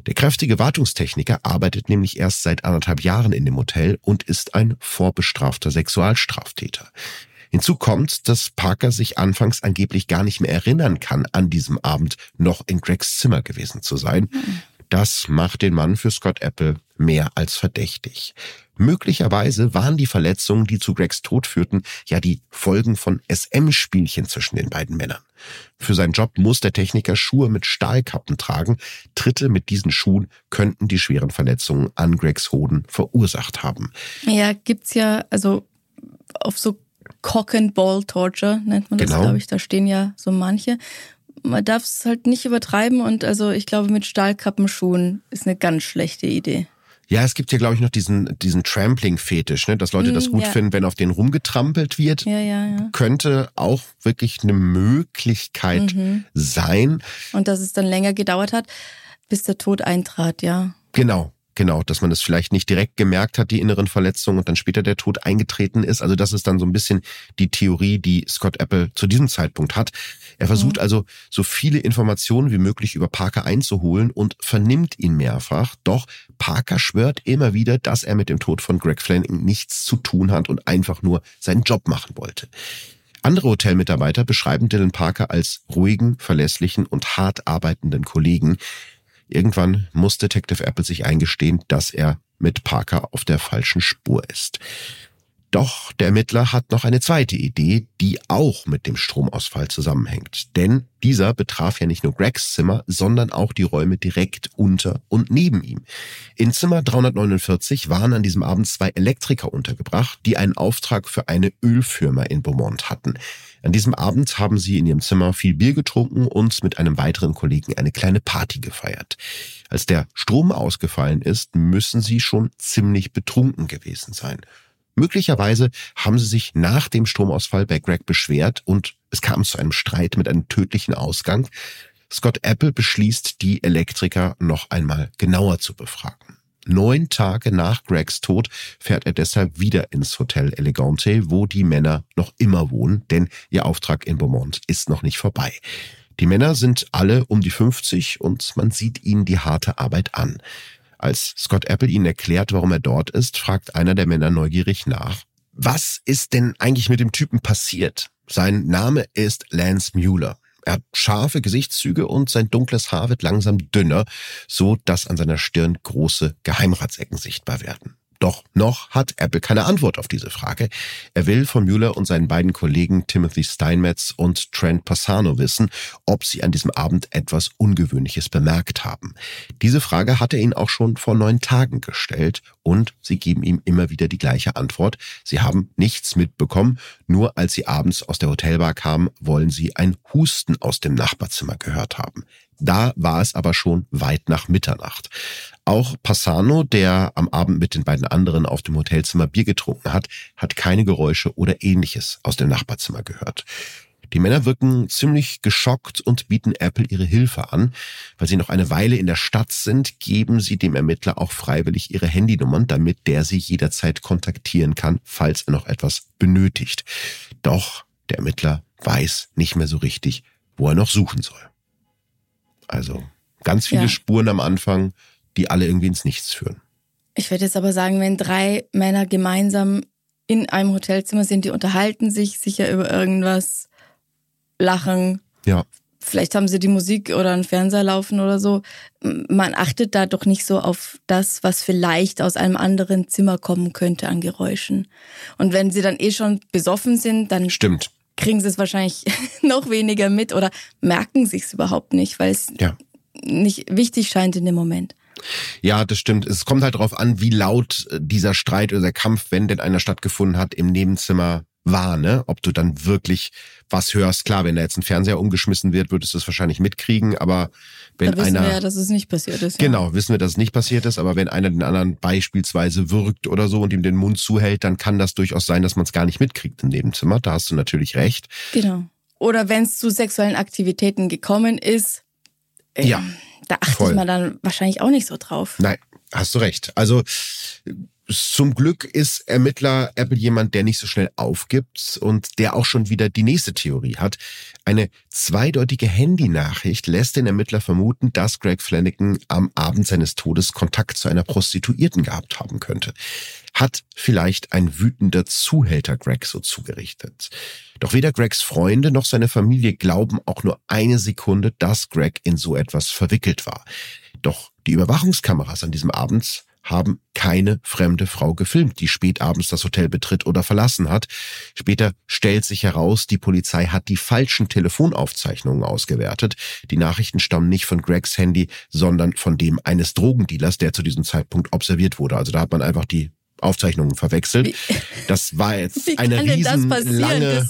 Der kräftige Wartungstechniker arbeitet nämlich erst seit anderthalb Jahren in dem Hotel und ist ein vorbestrafter Sexualstraftäter. Hinzu kommt, dass Parker sich anfangs angeblich gar nicht mehr erinnern kann, an diesem Abend noch in Gregs Zimmer gewesen zu sein. Das macht den Mann für Scott Apple mehr als verdächtig. Möglicherweise waren die Verletzungen, die zu Gregs Tod führten, ja die Folgen von S M-Spielchen zwischen den beiden Männern. Für seinen Job muss der Techniker Schuhe mit Stahlkappen tragen. Tritte mit diesen Schuhen könnten die schweren Verletzungen an Gregs Hoden verursacht haben. Ja, gibt's ja, also auf so Cock-and-Ball-Torture nennt man das, Genau. glaube ich. Da stehen ja so manche. Man darf es halt nicht übertreiben und also ich glaube, mit Stahlkappenschuhen ist eine ganz schlechte Idee. Ja, es gibt ja, glaube ich, noch diesen diesen Trampling-Fetisch, ne, dass Leute das gut ja. finden, wenn auf denen rumgetrampelt wird. Ja, ja, ja. Könnte auch wirklich eine Möglichkeit Mhm. sein. Und dass es dann länger gedauert hat, bis der Tod eintrat, ja. Genau, genau, dass man es vielleicht nicht direkt gemerkt hat, die inneren Verletzungen, und dann später der Tod eingetreten ist. Also das ist dann so ein bisschen die Theorie, die Scott Apple zu diesem Zeitpunkt hat. Er versucht Mhm. also, so viele Informationen wie möglich über Parker einzuholen und vernimmt ihn mehrfach. Doch Parker schwört immer wieder, dass er mit dem Tod von Greg Flanagan nichts zu tun hat und einfach nur seinen Job machen wollte. Andere Hotelmitarbeiter beschreiben Dylan Parker als ruhigen, verlässlichen und hart arbeitenden Kollegen. Irgendwann muss Detective Apple sich eingestehen, dass er mit Parker auf der falschen Spur ist. Doch der Ermittler hat noch eine zweite Idee, die auch mit dem Stromausfall zusammenhängt. Denn dieser betraf ja nicht nur Gregs Zimmer, sondern auch die Räume direkt unter und neben ihm. In Zimmer dreihundertneunundvierzig waren an diesem Abend zwei Elektriker untergebracht, die einen Auftrag für eine Ölfirma in Beaumont hatten. An diesem Abend haben sie in ihrem Zimmer viel Bier getrunken und mit einem weiteren Kollegen eine kleine Party gefeiert. Als der Strom ausgefallen ist, müssen sie schon ziemlich betrunken gewesen sein. Möglicherweise haben sie sich nach dem Stromausfall bei Greg beschwert und es kam zu einem Streit mit einem tödlichen Ausgang. Scott Apple beschließt, die Elektriker noch einmal genauer zu befragen. Neun Tage nach Gregs Tod fährt er deshalb wieder ins Hotel Elegante, wo die Männer noch immer wohnen, denn ihr Auftrag in Beaumont ist noch nicht vorbei. Die Männer sind alle um die fünfzig und man sieht ihnen die harte Arbeit an. Als Scott Apple ihnen erklärt, warum er dort ist, fragt einer der Männer neugierig nach: Was ist denn eigentlich mit dem Typen passiert? Sein Name ist Lance Mueller. Er hat scharfe Gesichtszüge und sein dunkles Haar wird langsam dünner, so dass an seiner Stirn große Geheimratsecken sichtbar werden. Doch noch hat Apple keine Antwort auf diese Frage. Er will von Mueller und seinen beiden Kollegen Timothy Steinmetz und Trent Passano wissen, ob sie an diesem Abend etwas Ungewöhnliches bemerkt haben. Diese Frage hat er ihnen auch schon vor neun Tagen gestellt und sie geben ihm immer wieder die gleiche Antwort. Sie haben nichts mitbekommen, nur als sie abends aus der Hotelbar kamen, wollen sie ein Husten aus dem Nachbarzimmer gehört haben. Da war es aber schon weit nach Mitternacht. Auch Passano, der am Abend mit den beiden anderen auf dem Hotelzimmer Bier getrunken hat, hat keine Geräusche oder Ähnliches aus dem Nachbarzimmer gehört. Die Männer wirken ziemlich geschockt und bieten Apple ihre Hilfe an. Weil sie noch eine Weile in der Stadt sind, geben sie dem Ermittler auch freiwillig ihre Handynummern, damit der sie jederzeit kontaktieren kann, falls er noch etwas benötigt. Doch der Ermittler weiß nicht mehr so richtig, wo er noch suchen soll. Also ganz viele Ja. Spuren am Anfang, die alle irgendwie ins Nichts führen. Ich würde jetzt aber sagen, wenn drei Männer gemeinsam in einem Hotelzimmer sind, die unterhalten sich sicher über irgendwas, lachen. Ja. Vielleicht haben sie die Musik oder einen Fernseher laufen oder so. Man achtet da doch nicht so auf das, was vielleicht aus einem anderen Zimmer kommen könnte an Geräuschen. Und wenn sie dann eh schon besoffen sind, dann Stimmt. kriegen sie es wahrscheinlich noch weniger mit oder merken sich es überhaupt nicht, weil es Ja. nicht wichtig scheint in dem Moment. Ja, das stimmt. Es kommt halt darauf an, wie laut dieser Streit oder der Kampf, wenn denn einer stattgefunden hat, im Nebenzimmer war, ne? Ob du dann wirklich was hörst. Klar, wenn da jetzt ein Fernseher umgeschmissen wird, würdest du es wahrscheinlich mitkriegen, aber wenn Da wissen einer... wir ja, dass es nicht passiert ist. Ja. Genau, wissen wir, dass es nicht passiert ist, aber wenn einer den anderen beispielsweise würgt oder so und ihm den Mund zuhält, dann kann das durchaus sein, dass man es gar nicht mitkriegt im Nebenzimmer. Da hast du natürlich recht. Genau. Oder wenn es zu sexuellen Aktivitäten gekommen ist, ähm, Ja, da achtet voll. man dann wahrscheinlich auch nicht so drauf. Nein, hast du recht. Also Zum Glück ist Ermittler Apple jemand, der nicht so schnell aufgibt und der auch schon wieder die nächste Theorie hat. Eine zweideutige Handynachricht lässt den Ermittler vermuten, dass Greg Flanagan am Abend seines Todes Kontakt zu einer Prostituierten gehabt haben könnte. Hat vielleicht ein wütender Zuhälter Greg so zugerichtet. Doch weder Gregs Freunde noch seine Familie glauben auch nur eine Sekunde, dass Greg in so etwas verwickelt war. Doch die Überwachungskameras an diesem Abend haben keine fremde Frau gefilmt, die spät abends das Hotel betritt oder verlassen hat. Später stellt sich heraus, die Polizei hat die falschen Telefonaufzeichnungen ausgewertet. Die Nachrichten stammen nicht von Gregs Handy, sondern von dem eines Drogendealers, der zu diesem Zeitpunkt observiert wurde. Also da hat man einfach die Aufzeichnungen verwechselt. Wie, das war jetzt eine riesenlange...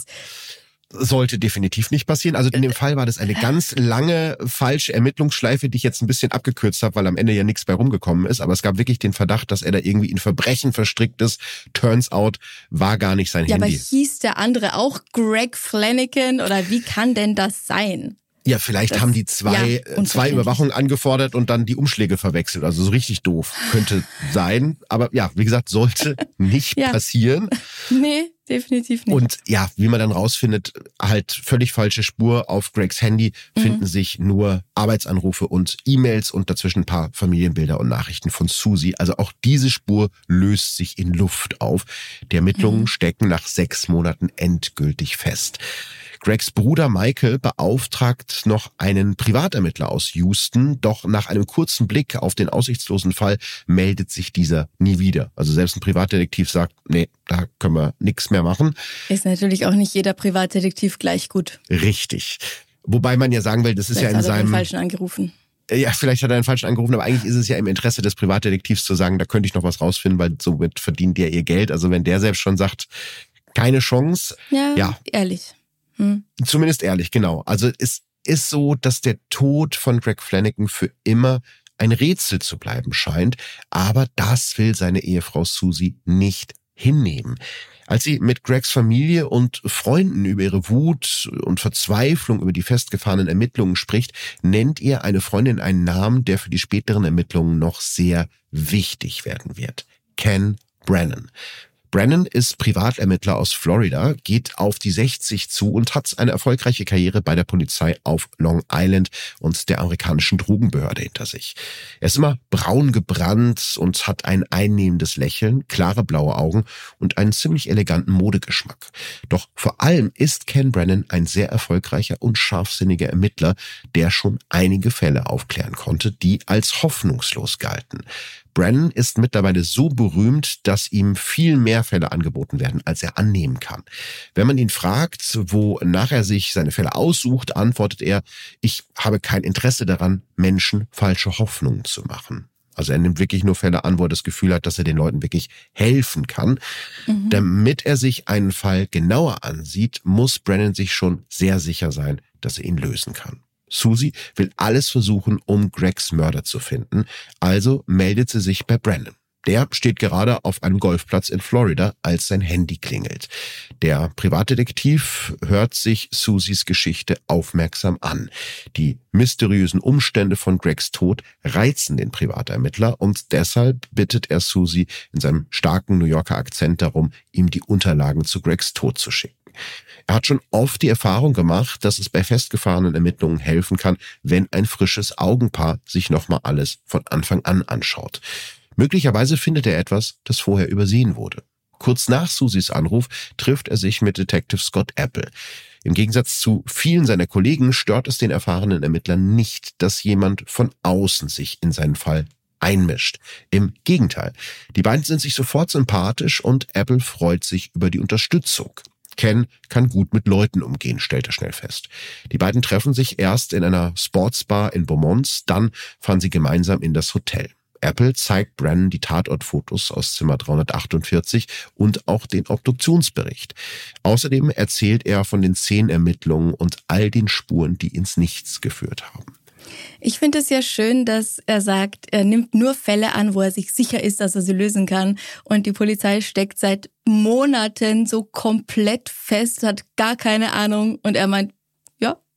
Sollte definitiv nicht passieren. Also in dem Fall war das eine ganz lange falsche Ermittlungsschleife, die ich jetzt ein bisschen abgekürzt habe, weil am Ende ja nichts bei rumgekommen ist. Aber es gab wirklich den Verdacht, dass er da irgendwie in Verbrechen verstrickt ist. Turns out, war gar nicht sein ja, Handy. Ja, aber hieß der andere auch Greg Flanagan oder wie kann denn das sein? Ja, vielleicht das, haben die zwei, ja, zwei Überwachungen angefordert und dann die Umschläge verwechselt. Also so richtig doof. Könnte sein. Aber ja, wie gesagt, sollte nicht ja. passieren. Nee, definitiv nicht. Und ja, wie man dann rausfindet, halt völlig falsche Spur. Auf Gregs Handy mhm. finden sich nur Arbeitsanrufe und E-Mails und dazwischen ein paar Familienbilder und Nachrichten von Susie. Also auch diese Spur löst sich in Luft auf. Die Ermittlungen mhm. stecken nach sechs Monaten endgültig fest. Gregs Bruder Michael beauftragt noch einen Privatermittler aus Houston, doch nach einem kurzen Blick auf den aussichtslosen Fall meldet sich dieser nie wieder. Also selbst ein Privatdetektiv sagt, nee, da können wir nichts mehr machen. Ist natürlich auch nicht jeder Privatdetektiv gleich gut. Richtig. Wobei man ja sagen will, das ist vielleicht ja in seinem... Hat er den Falschen angerufen. Ja, vielleicht hat er den Falschen angerufen, aber eigentlich ist es ja im Interesse des Privatdetektivs zu sagen, da könnte ich noch was rausfinden, weil somit verdient der ihr Geld. Also wenn der selbst schon sagt, keine Chance. Ja, ja. ehrlich. Hm. Zumindest ehrlich, genau. Also es ist so, dass der Tod von Greg Flanagan für immer ein Rätsel zu bleiben scheint. Aber das will seine Ehefrau Susie nicht hinnehmen. Als sie mit Gregs Familie und Freunden über ihre Wut und Verzweiflung über die festgefahrenen Ermittlungen spricht, nennt ihr eine Freundin einen Namen, der für die späteren Ermittlungen noch sehr wichtig werden wird. Ken Brennan. Brennan ist Privatermittler aus Florida, geht auf die sechzig zu und hat eine erfolgreiche Karriere bei der Polizei auf Long Island und der amerikanischen Drogenbehörde hinter sich. Er ist immer braun gebrannt und hat ein einnehmendes Lächeln, klare blaue Augen und einen ziemlich eleganten Modegeschmack. Doch vor allem ist Ken Brennan ein sehr erfolgreicher und scharfsinniger Ermittler, der schon einige Fälle aufklären konnte, die als hoffnungslos galten. Brennan ist mittlerweile so berühmt, dass ihm viel mehr Fälle angeboten werden, als er annehmen kann. Wenn man ihn fragt, wonach er sich seine Fälle aussucht, antwortet er, ich habe kein Interesse daran, Menschen falsche Hoffnungen zu machen. Also er nimmt wirklich nur Fälle an, wo er das Gefühl hat, dass er den Leuten wirklich helfen kann. Mhm. Damit er sich einen Fall genauer ansieht, muss Brennan sich schon sehr sicher sein, dass er ihn lösen kann. Susie will alles versuchen, um Gregs Mörder zu finden, also meldet sie sich bei Brennan. Der steht gerade auf einem Golfplatz in Florida, als sein Handy klingelt. Der Privatdetektiv hört sich Susies Geschichte aufmerksam an. Die mysteriösen Umstände von Gregs Tod reizen den Privatermittler und deshalb bittet er Susie in seinem starken New Yorker Akzent darum, ihm die Unterlagen zu Gregs Tod zu schicken. Er hat schon oft die Erfahrung gemacht, dass es bei festgefahrenen Ermittlungen helfen kann, wenn ein frisches Augenpaar sich nochmal alles von Anfang an anschaut. Möglicherweise findet er etwas, das vorher übersehen wurde. Kurz nach Susies Anruf trifft er sich mit Detective Scott Apple. Im Gegensatz zu vielen seiner Kollegen stört es den erfahrenen Ermittlern nicht, dass jemand von außen sich in seinen Fall einmischt. Im Gegenteil, die beiden sind sich sofort sympathisch und Apple freut sich über die Unterstützung. Ken kann gut mit Leuten umgehen, stellt er schnell fest. Die beiden treffen sich erst in einer Sportsbar in Beaumont, dann fahren sie gemeinsam in das Hotel. Apple zeigt Brennan die Tatortfotos aus Zimmer dreihundertachtundvierzig und auch den Obduktionsbericht. Außerdem erzählt er von den zehn Ermittlungen und all den Spuren, die ins Nichts geführt haben. Ich finde es ja schön, dass er sagt, er nimmt nur Fälle an, wo er sich sicher ist, dass er sie lösen kann. Und die Polizei steckt seit Monaten so komplett fest, hat gar keine Ahnung. Und er meint, ja,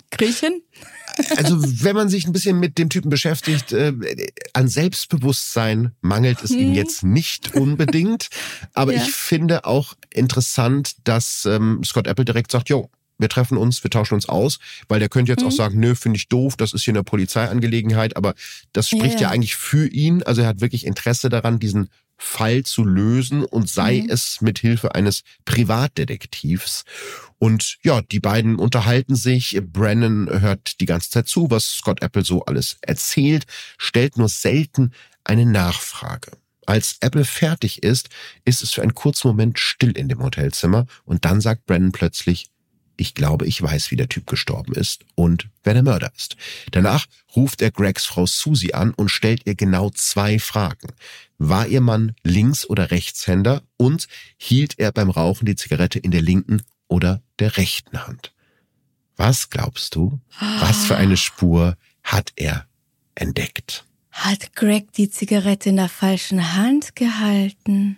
Griechen? Also wenn man sich ein bisschen mit dem Typen beschäftigt, äh, an Selbstbewusstsein mangelt es hm. ihm jetzt nicht unbedingt. Aber ja. ich finde auch interessant, dass ähm, Scott Appel direkt sagt, jo, wir treffen uns, wir tauschen uns aus, weil der könnte jetzt hm. auch sagen, nö, finde ich doof, das ist hier eine Polizeiangelegenheit. Aber das spricht ja, ja. ja eigentlich für ihn. Also er hat wirklich Interesse daran, diesen Fall zu lösen und sei mhm. es mit Hilfe eines Privatdetektivs. Und ja, die beiden unterhalten sich. Brennan hört die ganze Zeit zu, was Scott Appel so alles erzählt, stellt nur selten eine Nachfrage. Als Appel fertig ist, ist es für einen kurzen Moment still in dem Hotelzimmer und dann sagt Brennan plötzlich, ich glaube, ich weiß, wie der Typ gestorben ist und wer der Mörder ist. Danach ruft er Gregs Frau Susie an und stellt ihr genau zwei Fragen. War ihr Mann Links- oder Rechtshänder und hielt er beim Rauchen die Zigarette in der linken oder der rechten Hand? Was glaubst du, was für eine Spur hat er entdeckt? Hat Greg die Zigarette in der falschen Hand gehalten?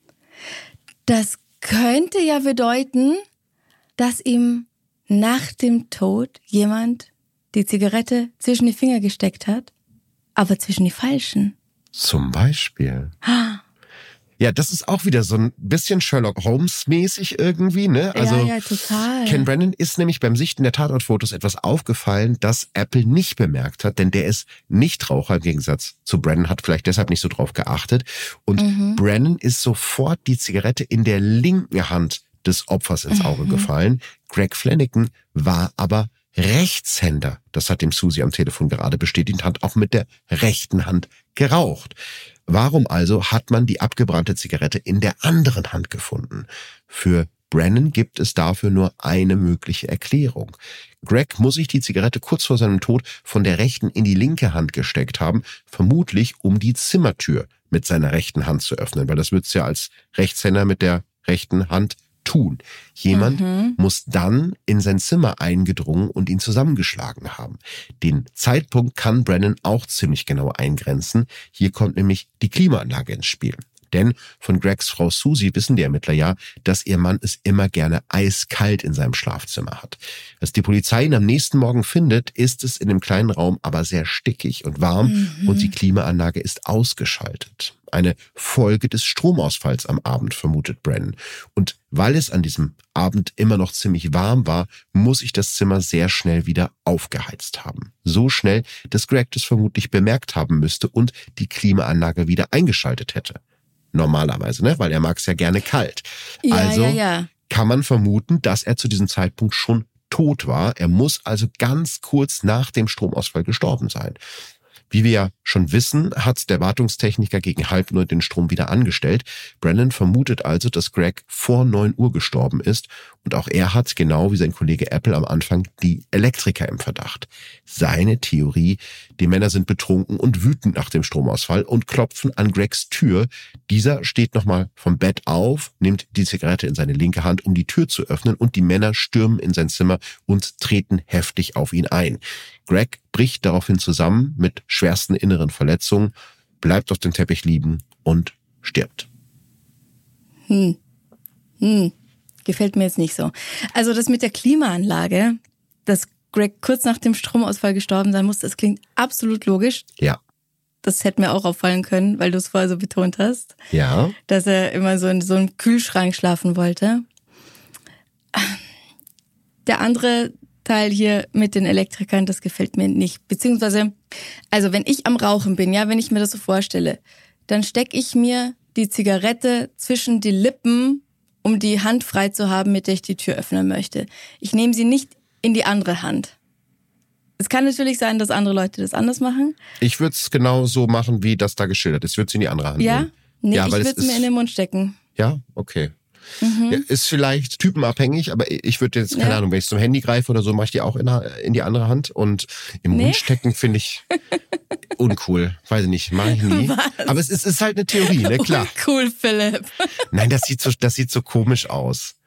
Das könnte ja bedeuten, dass ihm nach dem Tod jemand die Zigarette zwischen die Finger gesteckt hat, aber zwischen die falschen. Zum Beispiel. Ah. Ja, das ist auch wieder so ein bisschen Sherlock Holmes-mäßig irgendwie, ne? Also ja, ja, total. Ken Brennan ist nämlich beim Sichten der Tatortfotos etwas aufgefallen, das Appel nicht bemerkt hat, denn der ist Nichtraucher im Gegensatz zu Brennan, hat vielleicht deshalb nicht so drauf geachtet. Und mhm. Brennan ist sofort die Zigarette in der linken Hand des Opfers ins Auge mhm. gefallen. Greg Flanagan war aber Rechtshänder. Das hat dem Susie am Telefon gerade bestätigt, hat auch mit der rechten Hand geraucht. Warum also hat man die abgebrannte Zigarette in der anderen Hand gefunden? Für Brennan gibt es dafür nur eine mögliche Erklärung. Greg muss sich die Zigarette kurz vor seinem Tod von der rechten in die linke Hand gesteckt haben, vermutlich um die Zimmertür mit seiner rechten Hand zu öffnen, weil das wird's ja als Rechtshänder mit der rechten Hand tun. Jemand mhm. muss dann in sein Zimmer eingedrungen und ihn zusammengeschlagen haben. Den Zeitpunkt kann Brennan auch ziemlich genau eingrenzen. Hier kommt nämlich die Klimaanlage ins Spiel. Denn von Gregs Frau Susie wissen die Ermittler ja, dass ihr Mann es immer gerne eiskalt in seinem Schlafzimmer hat. Als die Polizei ihn am nächsten Morgen findet, ist es in dem kleinen Raum aber sehr stickig und warm mhm. und die Klimaanlage ist ausgeschaltet. Eine Folge des Stromausfalls am Abend, vermutet Brennan. Und weil es an diesem Abend immer noch ziemlich warm war, muss sich das Zimmer sehr schnell wieder aufgeheizt haben. So schnell, dass Greg das vermutlich bemerkt haben müsste und die Klimaanlage wieder eingeschaltet hätte. Normalerweise, ne? Weil er mag es ja gerne kalt. Ja, also ja, ja. kann man vermuten, dass er zu diesem Zeitpunkt schon tot war. Er muss also ganz kurz nach dem Stromausfall gestorben sein. Wie wir ja schon wissen, hat der Wartungstechniker gegen halb neun den Strom wieder angestellt. Brennan vermutet also, dass Greg vor neun Uhr gestorben ist und auch er hat, genau wie sein Kollege Appel am Anfang, die Elektriker im Verdacht. Seine Theorie, die Männer sind betrunken und wütend nach dem Stromausfall und klopfen an Gregs Tür. Dieser steht nochmal vom Bett auf, nimmt die Zigarette in seine linke Hand, um die Tür zu öffnen und die Männer stürmen in sein Zimmer und treten heftig auf ihn ein. Greg bricht daraufhin zusammen mit schwersten inneren Verletzungen, bleibt auf dem Teppich liegen und stirbt. Hm. Hm. Gefällt mir jetzt nicht so. Also das mit der Klimaanlage, dass Greg kurz nach dem Stromausfall gestorben sein muss, das klingt absolut logisch. Ja. Das hätte mir auch auffallen können, weil du es vorher so betont hast. Ja. Dass er immer so in so einem Kühlschrank schlafen wollte. Der andere Teil hier mit den Elektrikern, das gefällt mir nicht. Beziehungsweise, also wenn ich am Rauchen bin, ja, wenn ich mir das so vorstelle, dann stecke ich mir die Zigarette zwischen die Lippen, um die Hand frei zu haben, mit der ich die Tür öffnen möchte. Ich nehme sie nicht in die andere Hand. Es kann natürlich sein, dass andere Leute das anders machen. Ich würde es genau so machen, wie das da geschildert ist. Ich würde es in die andere Hand ja? nehmen. Nee, ja, ich würde es mir in den Mund stecken. Ja, okay. Mhm. Ja, ist vielleicht typenabhängig, aber ich würde jetzt, keine ja. Ahnung, wenn ich zum Handy greife oder so, mache ich die auch in, in die andere Hand. Und im nee. Mund stecken finde ich uncool. Weiß ich nicht, mache ich nie. Was? Aber es ist, ist halt eine Theorie, ne, klar. Cool, Philipp. Nein, das sieht so, das sieht so komisch aus.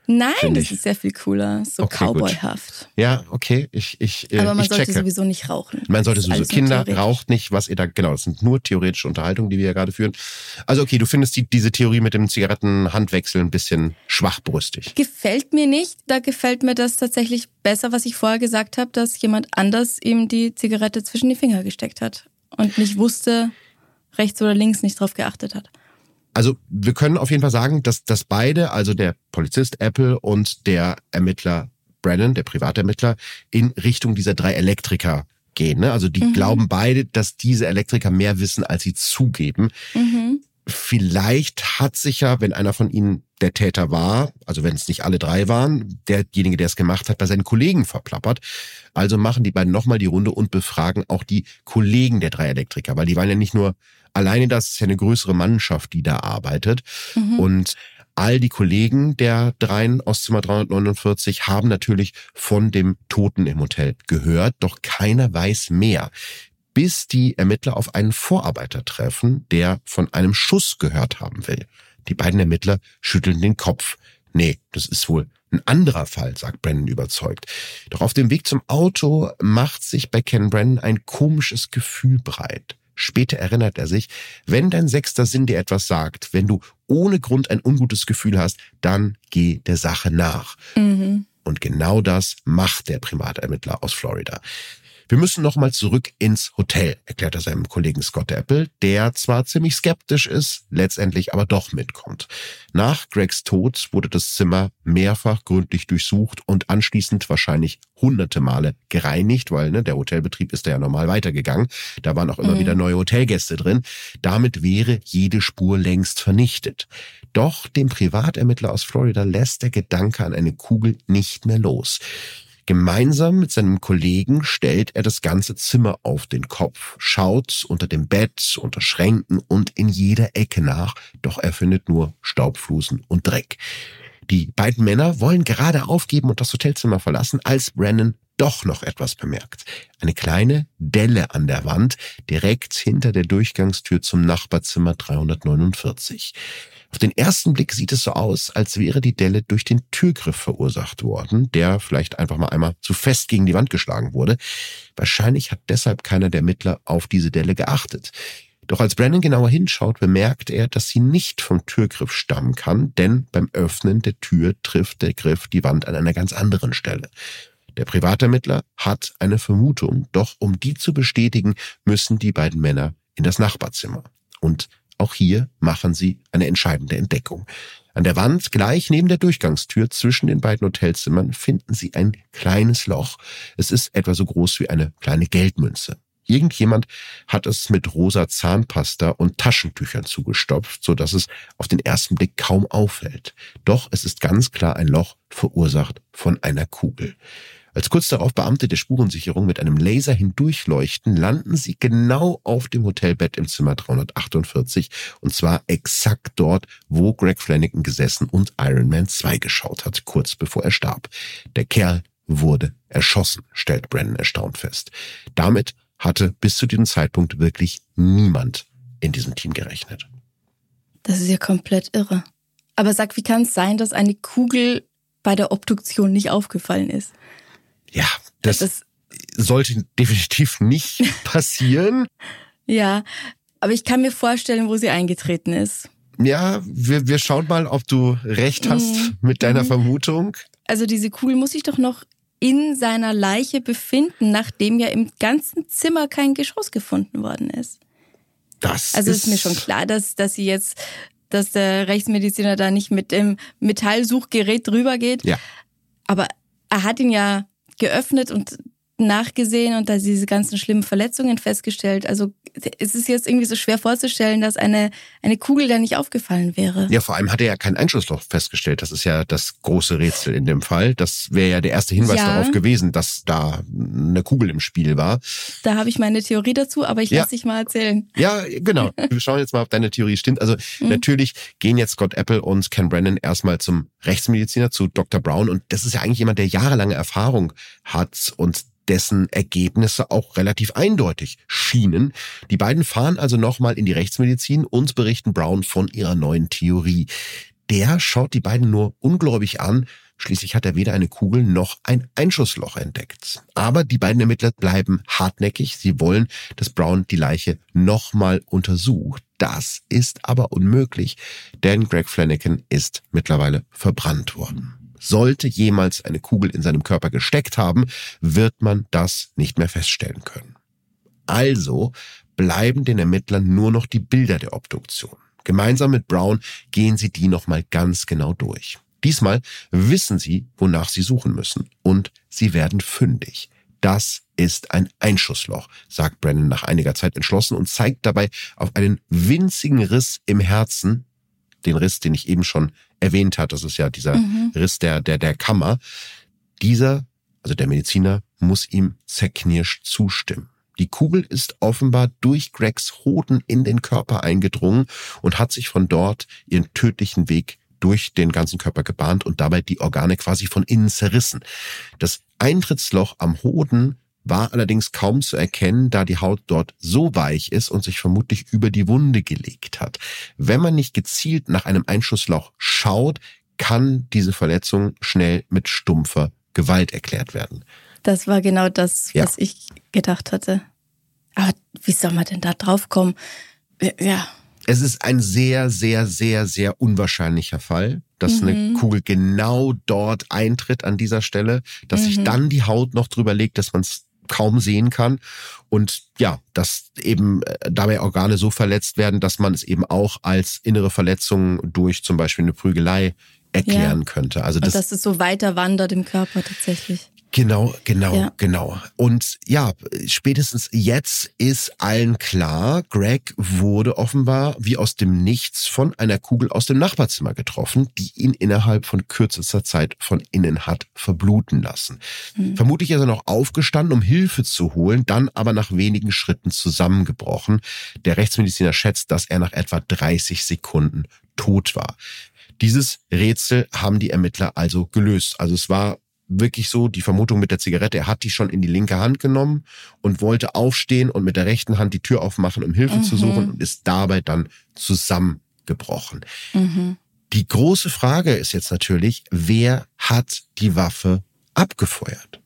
Nein, das ich. ist sehr viel cooler. So okay, cowboyhaft. Gut. Ja, okay. Ich, ich, Aber man ich sollte checke. sowieso nicht rauchen. Man sollte sowieso. Kinder raucht nicht, was ihr da, genau, das sind nur theoretische Unterhaltungen, die wir ja gerade führen. Also okay, du findest die, diese Theorie mit dem Zigarettenhandwechsel ein bisschen schwachbrüstig. Gefällt mir nicht. Da gefällt mir das tatsächlich besser, was ich vorher gesagt habe, dass jemand anders ihm die Zigarette zwischen die Finger gesteckt hat und nicht wusste, rechts oder links nicht drauf geachtet hat. Also wir können auf jeden Fall sagen, dass, dass beide, also der Polizist Apple und der Ermittler Brennan, der Privatermittler, in Richtung dieser drei Elektriker gehen. Ne? Also die mhm. glauben beide, dass diese Elektriker mehr wissen, als sie zugeben. Mhm. Vielleicht hat sich ja, wenn einer von ihnen der Täter war, also wenn es nicht alle drei waren, derjenige, der es gemacht hat, bei seinen Kollegen verplappert. Also machen die beiden nochmal die Runde und befragen auch die Kollegen der drei Elektriker, weil die waren ja nicht nur alleine, das ist ja eine größere Mannschaft, die da arbeitet. Mhm. Und all die Kollegen der dreien aus Zimmer dreihundertneunundvierzig haben natürlich von dem Toten im Hotel gehört, doch keiner weiß mehr. Bis die Ermittler auf einen Vorarbeiter treffen, der von einem Schuss gehört haben will. Die beiden Ermittler schütteln den Kopf. Nee, das ist wohl ein anderer Fall, sagt Brennan überzeugt. Doch auf dem Weg zum Auto macht sich bei Ken Brennan ein komisches Gefühl breit. Später erinnert er sich, wenn dein sechster Sinn dir etwas sagt, wenn du ohne Grund ein ungutes Gefühl hast, dann geh der Sache nach. Mhm. Und genau das macht der Privatermittler aus Florida. Wir müssen nochmal zurück ins Hotel, erklärt er seinem Kollegen Scott Apple, der zwar ziemlich skeptisch ist, letztendlich aber doch mitkommt. Nach Gregs Tod wurde das Zimmer mehrfach gründlich durchsucht und anschließend wahrscheinlich hunderte Male gereinigt, weil ne, der Hotelbetrieb ist da ja normal weitergegangen. Da waren auch immer mhm. wieder neue Hotelgäste drin. Damit wäre jede Spur längst vernichtet. Doch dem Privatermittler aus Florida lässt der Gedanke an eine Kugel nicht mehr los. Gemeinsam mit seinem Kollegen stellt er das ganze Zimmer auf den Kopf, schaut unter dem Bett, unter Schränken und in jeder Ecke nach, doch er findet nur Staubflusen und Dreck. Die beiden Männer wollen gerade aufgeben und das Hotelzimmer verlassen, als Brennan doch noch etwas bemerkt. Eine kleine Delle an der Wand, direkt hinter der Durchgangstür zum Nachbarzimmer dreihundertneunundvierzig. Auf den ersten Blick sieht es so aus, als wäre die Delle durch den Türgriff verursacht worden, der vielleicht einfach mal einmal zu fest gegen die Wand geschlagen wurde. Wahrscheinlich hat deshalb keiner der Ermittler auf diese Delle geachtet. Doch als Brennan genauer hinschaut, bemerkt er, dass sie nicht vom Türgriff stammen kann, denn beim Öffnen der Tür trifft der Griff die Wand an einer ganz anderen Stelle. Der Privatermittler hat eine Vermutung, doch um die zu bestätigen, müssen die beiden Männer in das Nachbarzimmer. Und auch hier machen sie eine entscheidende Entdeckung. An der Wand, gleich neben der Durchgangstür zwischen den beiden Hotelzimmern, finden sie ein kleines Loch. Es ist etwa so groß wie eine kleine Geldmünze. Irgendjemand hat es mit rosa Zahnpasta und Taschentüchern zugestopft, so dass es auf den ersten Blick kaum auffällt. Doch es ist ganz klar ein Loch, verursacht von einer Kugel. Als kurz darauf Beamte der Spurensicherung mit einem Laser hindurchleuchten, landen sie genau auf dem Hotelbett im Zimmer dreihundertachtundvierzig und zwar exakt dort, wo Greg Flanagan gesessen und Iron Man zwei geschaut hat, kurz bevor er starb. Der Kerl wurde erschossen, stellt Brennan erstaunt fest. Damit hatte bis zu diesem Zeitpunkt wirklich niemand in diesem Team gerechnet. Das ist ja komplett irre. Aber sag, wie kann es sein, dass eine Kugel bei der Obduktion nicht aufgefallen ist? Ja, das, das sollte definitiv nicht passieren. Ja, aber ich kann mir vorstellen, wo sie eingetreten ist. Ja, wir, wir schauen mal, ob du recht hast mhm. mit deiner mhm. Vermutung. Also diese Kugel muss sich doch noch in seiner Leiche befinden, nachdem ja im ganzen Zimmer kein Geschoss gefunden worden ist. Das also ist, ist mir schon klar, dass, dass sie jetzt, dass der Rechtsmediziner da nicht mit dem Metallsuchgerät drüber geht. Ja. Aber er hat ihn ja geöffnet und nachgesehen und da diese ganzen schlimmen Verletzungen festgestellt. Also es ist jetzt irgendwie so schwer vorzustellen, dass eine eine Kugel da nicht aufgefallen wäre. Ja, vor allem hat er ja kein Einschussloch festgestellt. Das ist ja das große Rätsel in dem Fall. Das wäre ja der erste Hinweis ja. darauf gewesen, dass da eine Kugel im Spiel war. Da habe ich meine Theorie dazu, aber ich ja. lasse dich mal erzählen. Ja, genau. Wir schauen jetzt mal, ob deine Theorie stimmt. Also mhm. natürlich gehen jetzt Scott Apple und Ken Brennan erstmal zum Rechtsmediziner, zu Doktor Brown. Und das ist ja eigentlich jemand, der jahrelange Erfahrung hat und dessen Ergebnisse auch relativ eindeutig schienen. Die beiden fahren also nochmal in die Rechtsmedizin und berichten Brown von ihrer neuen Theorie. Der schaut die beiden nur ungläubig an. Schließlich hat er weder eine Kugel noch ein Einschussloch entdeckt. Aber die beiden Ermittler bleiben hartnäckig. Sie wollen, dass Brown die Leiche nochmal untersucht. Das ist aber unmöglich, denn Greg Flanagan ist mittlerweile verbrannt worden. Sollte jemals eine Kugel in seinem Körper gesteckt haben, wird man das nicht mehr feststellen können. Also bleiben den Ermittlern nur noch die Bilder der Obduktion. Gemeinsam mit Brown gehen sie die nochmal ganz genau durch. Diesmal wissen sie, wonach sie suchen müssen. Und sie werden fündig. Das ist ein Einschussloch, sagt Brennan nach einiger Zeit entschlossen und zeigt dabei auf einen winzigen Riss im Herzen. Den Riss, den ich eben schon erwähnt habe. Das ist ja dieser mhm. Riss der, der, der Kammer. Dieser, also der Mediziner, muss ihm zerknirscht zustimmen. Die Kugel ist offenbar durch Gregs Hoden in den Körper eingedrungen und hat sich von dort ihren tödlichen Weg durch den ganzen Körper gebahnt und dabei die Organe quasi von innen zerrissen. Das Eintrittsloch am Hoden war allerdings kaum zu erkennen, da die Haut dort so weich ist und sich vermutlich über die Wunde gelegt hat. Wenn man nicht gezielt nach einem Einschussloch schaut, kann diese Verletzung schnell mit stumpfer Gewalt erklärt werden. Das war genau das, was ja. ich gedacht hatte. Aber wie soll man denn da drauf kommen? Ja. Es ist ein sehr, sehr, sehr, sehr unwahrscheinlicher Fall, dass mhm. eine Kugel genau dort eintritt an dieser Stelle, dass mhm. sich dann die Haut noch drüber legt, dass man es kaum sehen kann und ja, dass eben dabei Organe so verletzt werden, dass man es eben auch als innere Verletzung durch zum Beispiel eine Prügelei erklären ja. könnte. Also das, und dass es so weiter wandert im Körper tatsächlich. Genau, genau, ja. genau. Und ja, spätestens jetzt ist allen klar, Greg wurde offenbar wie aus dem Nichts von einer Kugel aus dem Nachbarzimmer getroffen, die ihn innerhalb von kürzester Zeit von innen hat verbluten lassen. Mhm. Vermutlich ist er noch aufgestanden, um Hilfe zu holen, dann aber nach wenigen Schritten zusammengebrochen. Der Rechtsmediziner schätzt, dass er nach etwa dreißig Sekunden tot war. Dieses Rätsel haben die Ermittler also gelöst. Also es war wirklich so, die Vermutung mit der Zigarette, er hat die schon in die linke Hand genommen und wollte aufstehen und mit der rechten Hand die Tür aufmachen, um Hilfe mhm. zu suchen und ist dabei dann zusammengebrochen. Mhm. Die große Frage ist jetzt natürlich, wer hat die Waffe abgefeuert?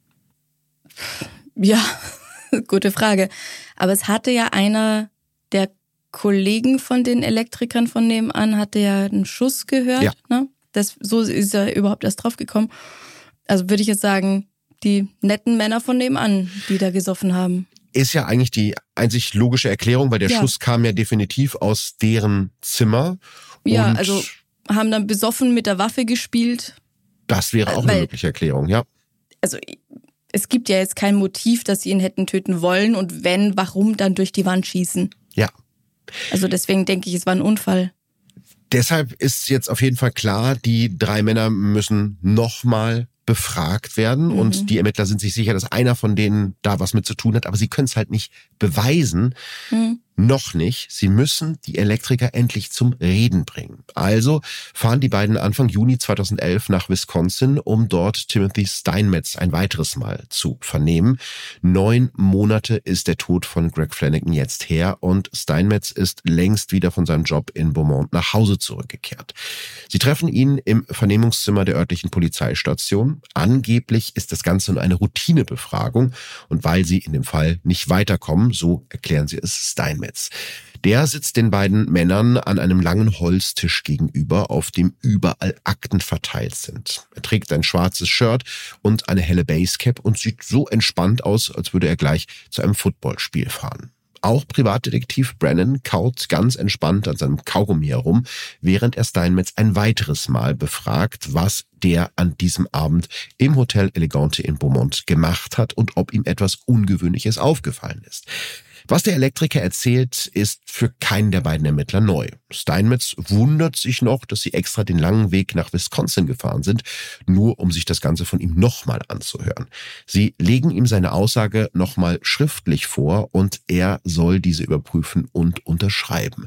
Ja, gute Frage. Aber es hatte ja einer der Kollegen von den Elektrikern von nebenan, hatte ja einen Schuss gehört. Ja. Ne? Das, so ist er überhaupt erst drauf gekommen. Also würde ich jetzt sagen, die netten Männer von nebenan, die da gesoffen haben. Ist ja eigentlich die einzig logische Erklärung, weil der ja. Schuss kam ja definitiv aus deren Zimmer. Ja, und also haben dann besoffen mit der Waffe gespielt. Das wäre auch weil, eine mögliche Erklärung, ja. Also es gibt ja jetzt kein Motiv, dass sie ihn hätten töten wollen und wenn, warum dann durch die Wand schießen? Ja. Also deswegen denke ich, es war ein Unfall. Deshalb ist jetzt auf jeden Fall klar, die drei Männer müssen nochmal befragt werden mhm. und die Ermittler sind sich sicher, dass einer von denen da was mit zu tun hat, aber sie können es halt nicht beweisen. Mhm. Noch nicht. Sie müssen die Elektriker endlich zum Reden bringen. Also fahren die beiden Anfang Juni zweitausendelf nach Wisconsin, um dort Timothy Steinmetz ein weiteres Mal zu vernehmen. Neun Monate ist der Tod von Greg Flanagan jetzt her und Steinmetz ist längst wieder von seinem Job in Beaumont nach Hause zurückgekehrt. Sie treffen ihn im Vernehmungszimmer der örtlichen Polizeistation. Angeblich ist das Ganze nur eine Routinebefragung und weil sie in dem Fall nicht weiterkommen, so erklären sie es Steinmetz. Der sitzt den beiden Männern an einem langen Holztisch gegenüber, auf dem überall Akten verteilt sind. Er trägt ein schwarzes Shirt und eine helle Basecap und sieht so entspannt aus, als würde er gleich zu einem Footballspiel fahren. Auch Privatdetektiv Brennan kaut ganz entspannt an seinem Kaugummi herum, während er Steinmetz ein weiteres Mal befragt, was der an diesem Abend im Hotel Elegante in Beaumont gemacht hat und ob ihm etwas Ungewöhnliches aufgefallen ist. Was der Elektriker erzählt, ist für keinen der beiden Ermittler neu. Steinmetz wundert sich noch, dass sie extra den langen Weg nach Wisconsin gefahren sind, nur um sich das Ganze von ihm nochmal anzuhören. Sie legen ihm seine Aussage nochmal schriftlich vor und er soll diese überprüfen und unterschreiben.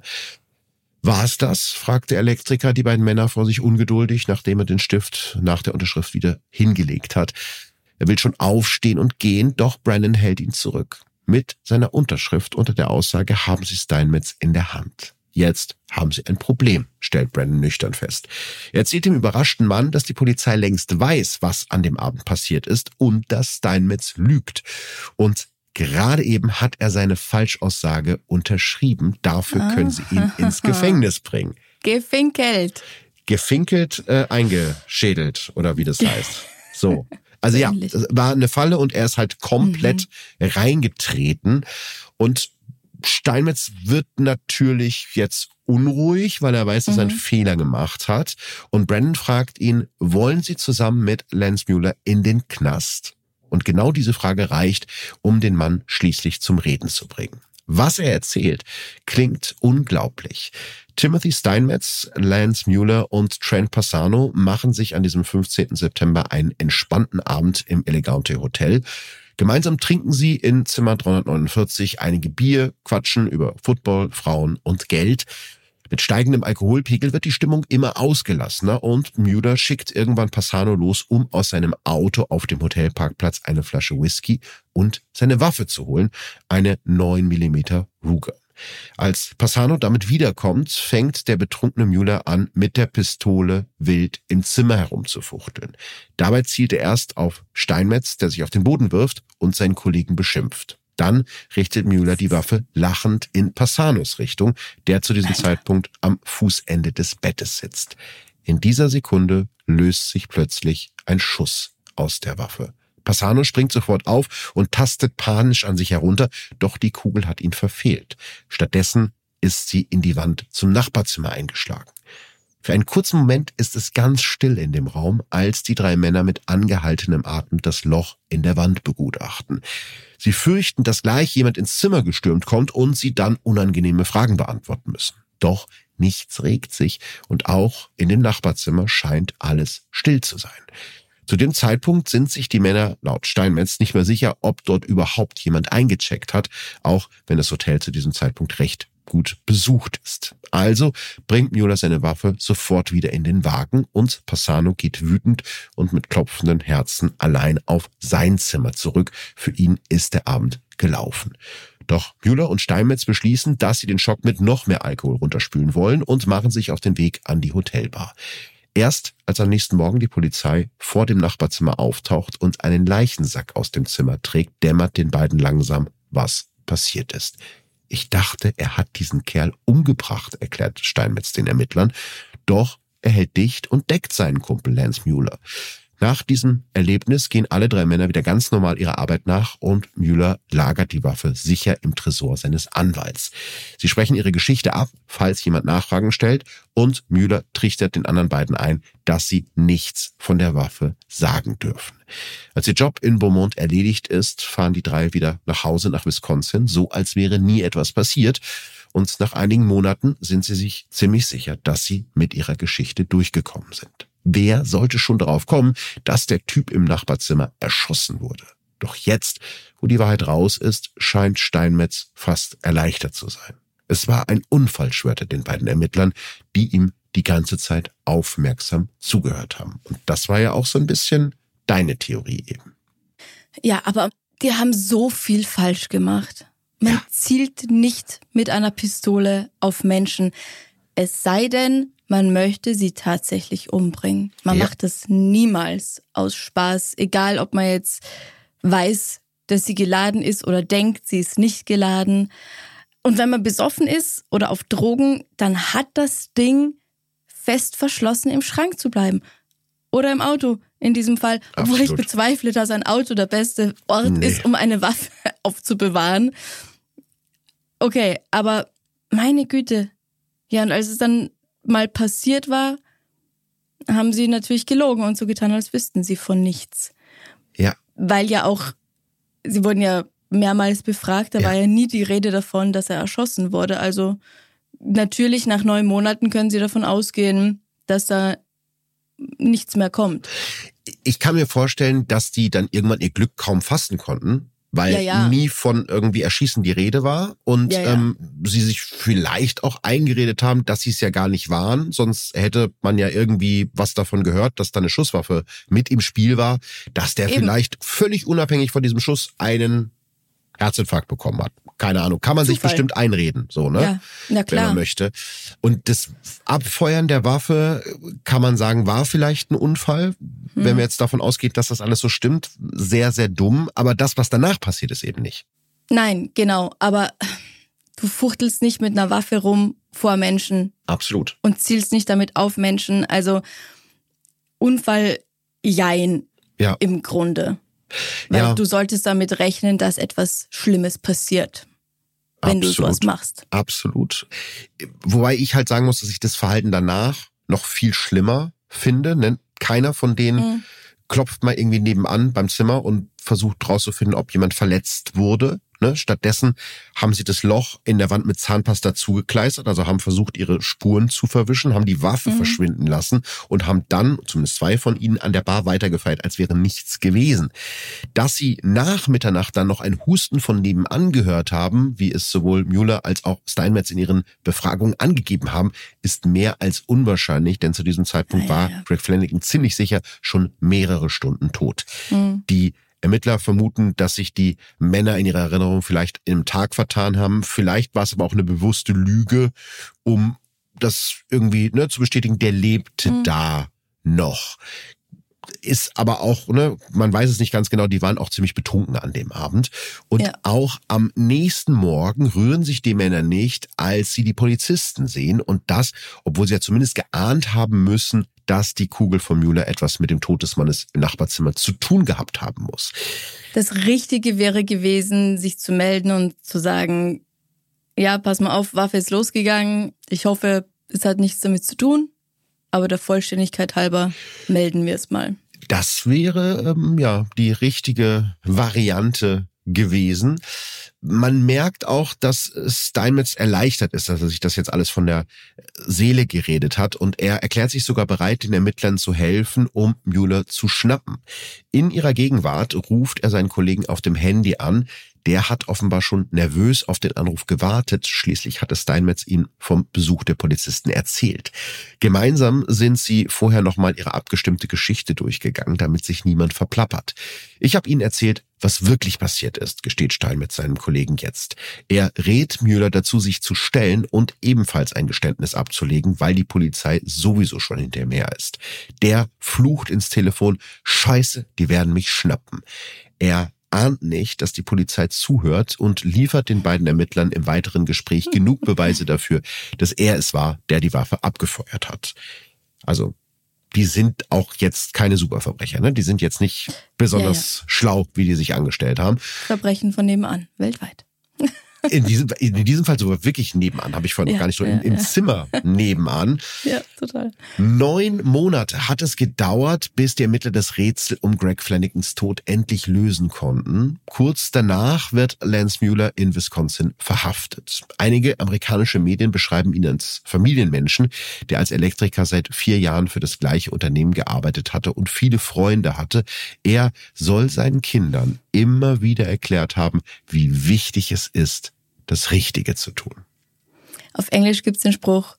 War es das? Fragt der Elektriker die beiden Männer vor sich ungeduldig, nachdem er den Stift nach der Unterschrift wieder hingelegt hat. Er will schon aufstehen und gehen, doch Brennan hält ihn zurück. Mit seiner Unterschrift unter der Aussage haben sie Steinmetz in der Hand. Jetzt haben sie ein Problem, stellt Brandon nüchtern fest. Er erzählt dem überraschten Mann, dass die Polizei längst weiß, was an dem Abend passiert ist und dass Steinmetz lügt. Und gerade eben hat er seine Falschaussage unterschrieben. Dafür ah. können sie ihn ins Gefängnis bringen. Gefinkelt. Gefinkelt, äh, eingeschädelt oder wie das heißt. So. Also ja, es war eine Falle und er ist halt komplett mhm. reingetreten. Und Steinmetz wird natürlich jetzt unruhig, weil er weiß, dass er einen mhm. Fehler gemacht hat. Und Brandon fragt ihn, wollen Sie zusammen mit Lance Mueller in den Knast? Und genau diese Frage reicht, um den Mann schließlich zum Reden zu bringen. Was er erzählt, klingt unglaublich. Timothy Steinmetz, Lance Mueller und Trent Passano machen sich an diesem fünfzehnten September einen entspannten Abend im Elegante Hotel. Gemeinsam trinken sie in Zimmer dreihundertneunundvierzig einige Bier, quatschen über Football, Frauen und Geld. Mit steigendem Alkoholpegel wird die Stimmung immer ausgelassener und Mueller schickt irgendwann Passano los, um aus seinem Auto auf dem Hotelparkplatz eine Flasche Whisky und seine Waffe zu holen, eine neun Millimeter Ruger. Als Passano damit wiederkommt, fängt der betrunkene Mueller an, mit der Pistole wild im Zimmer herumzufuchteln. Dabei zielt er erst auf Steinmetz, der sich auf den Boden wirft und seinen Kollegen beschimpft. Dann richtet Mueller die Waffe lachend in Passanos Richtung, der zu diesem Zeitpunkt am Fußende des Bettes sitzt. In dieser Sekunde löst sich plötzlich ein Schuss aus der Waffe. Passano springt sofort auf und tastet panisch an sich herunter, doch die Kugel hat ihn verfehlt. Stattdessen ist sie in die Wand zum Nachbarzimmer eingeschlagen. Für einen kurzen Moment ist es ganz still in dem Raum, als die drei Männer mit angehaltenem Atem das Loch in der Wand begutachten. Sie fürchten, dass gleich jemand ins Zimmer gestürmt kommt und sie dann unangenehme Fragen beantworten müssen. Doch nichts regt sich und auch in dem Nachbarzimmer scheint alles still zu sein. Zu dem Zeitpunkt sind sich die Männer laut Steinmetz nicht mehr sicher, ob dort überhaupt jemand eingecheckt hat, auch wenn das Hotel zu diesem Zeitpunkt recht gut besucht ist. Also bringt Mueller seine Waffe sofort wieder in den Wagen und Passano geht wütend und mit klopfenden Herzen allein auf sein Zimmer zurück. Für ihn ist der Abend gelaufen. Doch Mueller und Steinmetz beschließen, dass sie den Schock mit noch mehr Alkohol runterspülen wollen und machen sich auf den Weg an die Hotelbar. Erst als am nächsten Morgen die Polizei vor dem Nachbarzimmer auftaucht und einen Leichensack aus dem Zimmer trägt, dämmert den beiden langsam, was passiert ist. Ich dachte, er hat diesen Kerl umgebracht, erklärt Steinmetz den Ermittlern. Doch er hält dicht und deckt seinen Kumpel Lance Mueller. Nach diesem Erlebnis gehen alle drei Männer wieder ganz normal ihrer Arbeit nach und Mueller lagert die Waffe sicher im Tresor seines Anwalts. Sie sprechen ihre Geschichte ab, falls jemand Nachfragen stellt, und Mueller trichtert den anderen beiden ein, dass sie nichts von der Waffe sagen dürfen. Als ihr Job in Beaumont erledigt ist, fahren die drei wieder nach Hause nach Wisconsin, so als wäre nie etwas passiert. Und nach einigen Monaten sind sie sich ziemlich sicher, dass sie mit ihrer Geschichte durchgekommen sind. Wer sollte schon darauf kommen, dass der Typ im Nachbarzimmer erschossen wurde? Doch jetzt, wo die Wahrheit raus ist, scheint Steinmetz fast erleichtert zu sein. Es war ein Unfall, schwört er den beiden Ermittlern, die ihm die ganze Zeit aufmerksam zugehört haben. Und das war ja auch so ein bisschen deine Theorie eben. Ja, aber die haben so viel falsch gemacht. Man ja. zielt nicht mit einer Pistole auf Menschen. Es sei denn, man möchte sie tatsächlich umbringen. Man ja. macht das niemals aus Spaß, egal ob man jetzt weiß, dass sie geladen ist oder denkt, sie ist nicht geladen. Und wenn man besoffen ist oder auf Drogen, dann hat das Ding fest verschlossen im Schrank zu bleiben. Oder im Auto in diesem Fall. Obwohl Absolut. ich bezweifle, dass ein Auto der beste Ort nee. ist, um eine Waffe aufzubewahren. Okay, aber meine Güte. Ja, und als es dann mal passiert war, haben sie natürlich gelogen und so getan, als wüssten sie von nichts. Ja. Weil ja auch, sie wurden ja mehrmals befragt, da ja. war ja nie die Rede davon, dass er erschossen wurde. Also natürlich nach neun Monaten können sie davon ausgehen, dass da nichts mehr kommt. Ich kann mir vorstellen, dass die dann irgendwann ihr Glück kaum fassen konnten, weil ja, ja. nie von irgendwie Erschießen die Rede war und ja, ja. Ähm, sie sich vielleicht auch eingeredet haben, dass sie es ja gar nicht waren, sonst hätte man ja irgendwie was davon gehört, dass da eine Schusswaffe mit im Spiel war, dass der Eben. vielleicht völlig unabhängig von diesem Schuss einen Herzinfarkt bekommen hat. Keine Ahnung, kann man Zufall. sich bestimmt einreden, so, ne? Ja, na klar. Wenn man möchte. Und das Abfeuern der Waffe, kann man sagen, war vielleicht ein Unfall. Hm. Wenn wir jetzt davon ausgehen, dass das alles so stimmt, sehr, sehr dumm. Aber das, was danach passiert, ist eben nicht. Nein, genau. Aber du fuchtelst nicht mit einer Waffe rum vor Menschen. Absolut. Und zielst nicht damit auf Menschen. Also Unfall, jein, ja. im Grunde. Weil ja. du solltest damit rechnen, dass etwas Schlimmes passiert, wenn Absolut. du sowas machst. Absolut. Wobei ich halt sagen muss, dass ich das Verhalten danach noch viel schlimmer finde. Keiner von denen mhm. klopft mal irgendwie nebenan beim Zimmer und versucht rauszufinden, ob jemand verletzt wurde. Stattdessen haben sie das Loch in der Wand mit Zahnpasta zugekleistert, also haben versucht, ihre Spuren zu verwischen, haben die Waffe mhm. verschwinden lassen und haben dann, zumindest zwei von ihnen, an der Bar weitergefeiert, als wäre nichts gewesen. Dass sie nach Mitternacht dann noch ein Husten von nebenan gehört haben, wie es sowohl Mueller als auch Steinmetz in ihren Befragungen angegeben haben, ist mehr als unwahrscheinlich, denn zu diesem Zeitpunkt ja, ja, ja. war Greg Flanagan ziemlich sicher schon mehrere Stunden tot. Mhm. Die Ermittler vermuten, dass sich die Männer in ihrer Erinnerung vielleicht im Tag vertan haben. Vielleicht war es aber auch eine bewusste Lüge, um das irgendwie ne, zu bestätigen, der lebte mhm. da noch. Ist aber auch, ne, man weiß es nicht ganz genau, die waren auch ziemlich betrunken an dem Abend. Und ja. auch am nächsten Morgen rühren sich die Männer nicht, als sie die Polizisten sehen. Und das, obwohl sie ja zumindest geahnt haben müssen, dass die Kugel von Mueller etwas mit dem Tod des Mannes im Nachbarzimmer zu tun gehabt haben muss. Das Richtige wäre gewesen, sich zu melden und zu sagen, ja, pass mal auf, Waffe ist losgegangen. Ich hoffe, es hat nichts damit zu tun. Aber der Vollständigkeit halber melden wir es mal. Das wäre ähm, ja die richtige Variante gewesen. Man merkt auch, dass Steinmetz erleichtert ist, dass er sich das jetzt alles von der Seele geredet hat. Und er erklärt sich sogar bereit, den Ermittlern zu helfen, um Mueller zu schnappen. In ihrer Gegenwart ruft er seinen Kollegen auf dem Handy an. Der hat offenbar schon nervös auf den Anruf gewartet. Schließlich hatte Steinmetz ihm vom Besuch der Polizisten erzählt. Gemeinsam sind sie vorher nochmal ihre abgestimmte Geschichte durchgegangen, damit sich niemand verplappert. Ich habe ihnen erzählt, was wirklich passiert ist, gesteht Steinmetz seinem Kollegen jetzt. Er rät Mueller dazu, sich zu stellen und ebenfalls ein Geständnis abzulegen, weil die Polizei sowieso schon hinter ihm her ist. Der flucht ins Telefon, Scheiße, die werden mich schnappen. Er ahnt nicht, dass die Polizei zuhört und liefert den beiden Ermittlern im weiteren Gespräch genug Beweise dafür, dass er es war, der die Waffe abgefeuert hat. Also, die sind auch jetzt keine Superverbrecher, ne? Die sind jetzt nicht besonders ja, ja. schlau, wie die sich angestellt haben. Verbrechen von nebenan, weltweit. In diesem, in diesem Fall sogar wirklich nebenan, habe ich vorhin ja, noch gar nicht so, ja, im, im ja. Zimmer nebenan. Ja, total. Neun Monate hat es gedauert, bis die Ermittler das Rätsel um Greg Flanagans Tod endlich lösen konnten. Kurz danach wird Lance Mueller in Wisconsin verhaftet. Einige amerikanische Medien beschreiben ihn als Familienmenschen, der als Elektriker seit vier Jahren für das gleiche Unternehmen gearbeitet hatte und viele Freunde hatte. Er soll seinen Kindern immer wieder erklärt haben, wie wichtig es ist, das Richtige zu tun. Auf Englisch gibt's den Spruch,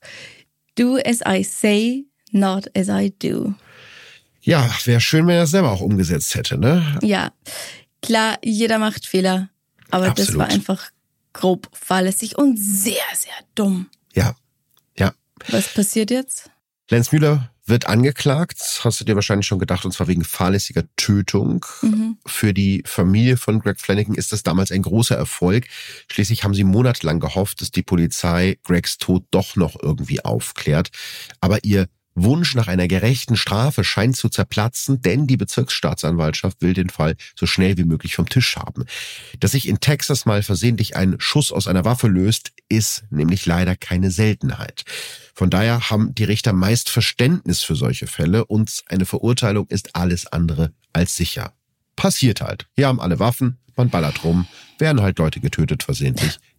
do as I say, not as I do. Ja, wäre schön, wenn er es selber auch umgesetzt hätte, ne? Ja, klar, jeder macht Fehler, aber Absolut. Das war einfach grob fahrlässig und sehr, sehr dumm. Ja, ja. Was passiert jetzt? Lance Mueller wird angeklagt, hast du dir wahrscheinlich schon gedacht, und zwar wegen fahrlässiger Tötung. Mhm. Für die Familie von Greg Flanagan ist das damals ein großer Erfolg. Schließlich haben sie monatelang gehofft, dass die Polizei Gregs Tod doch noch irgendwie aufklärt. Aber ihr Wunsch nach einer gerechten Strafe scheint zu zerplatzen, denn die Bezirksstaatsanwaltschaft will den Fall so schnell wie möglich vom Tisch haben. Dass sich in Texas mal versehentlich ein Schuss aus einer Waffe löst, ist nämlich leider keine Seltenheit. Von daher haben die Richter meist Verständnis für solche Fälle und eine Verurteilung ist alles andere als sicher. Passiert halt. Hier haben alle Waffen, man ballert rum, werden halt Leute getötet versehentlich.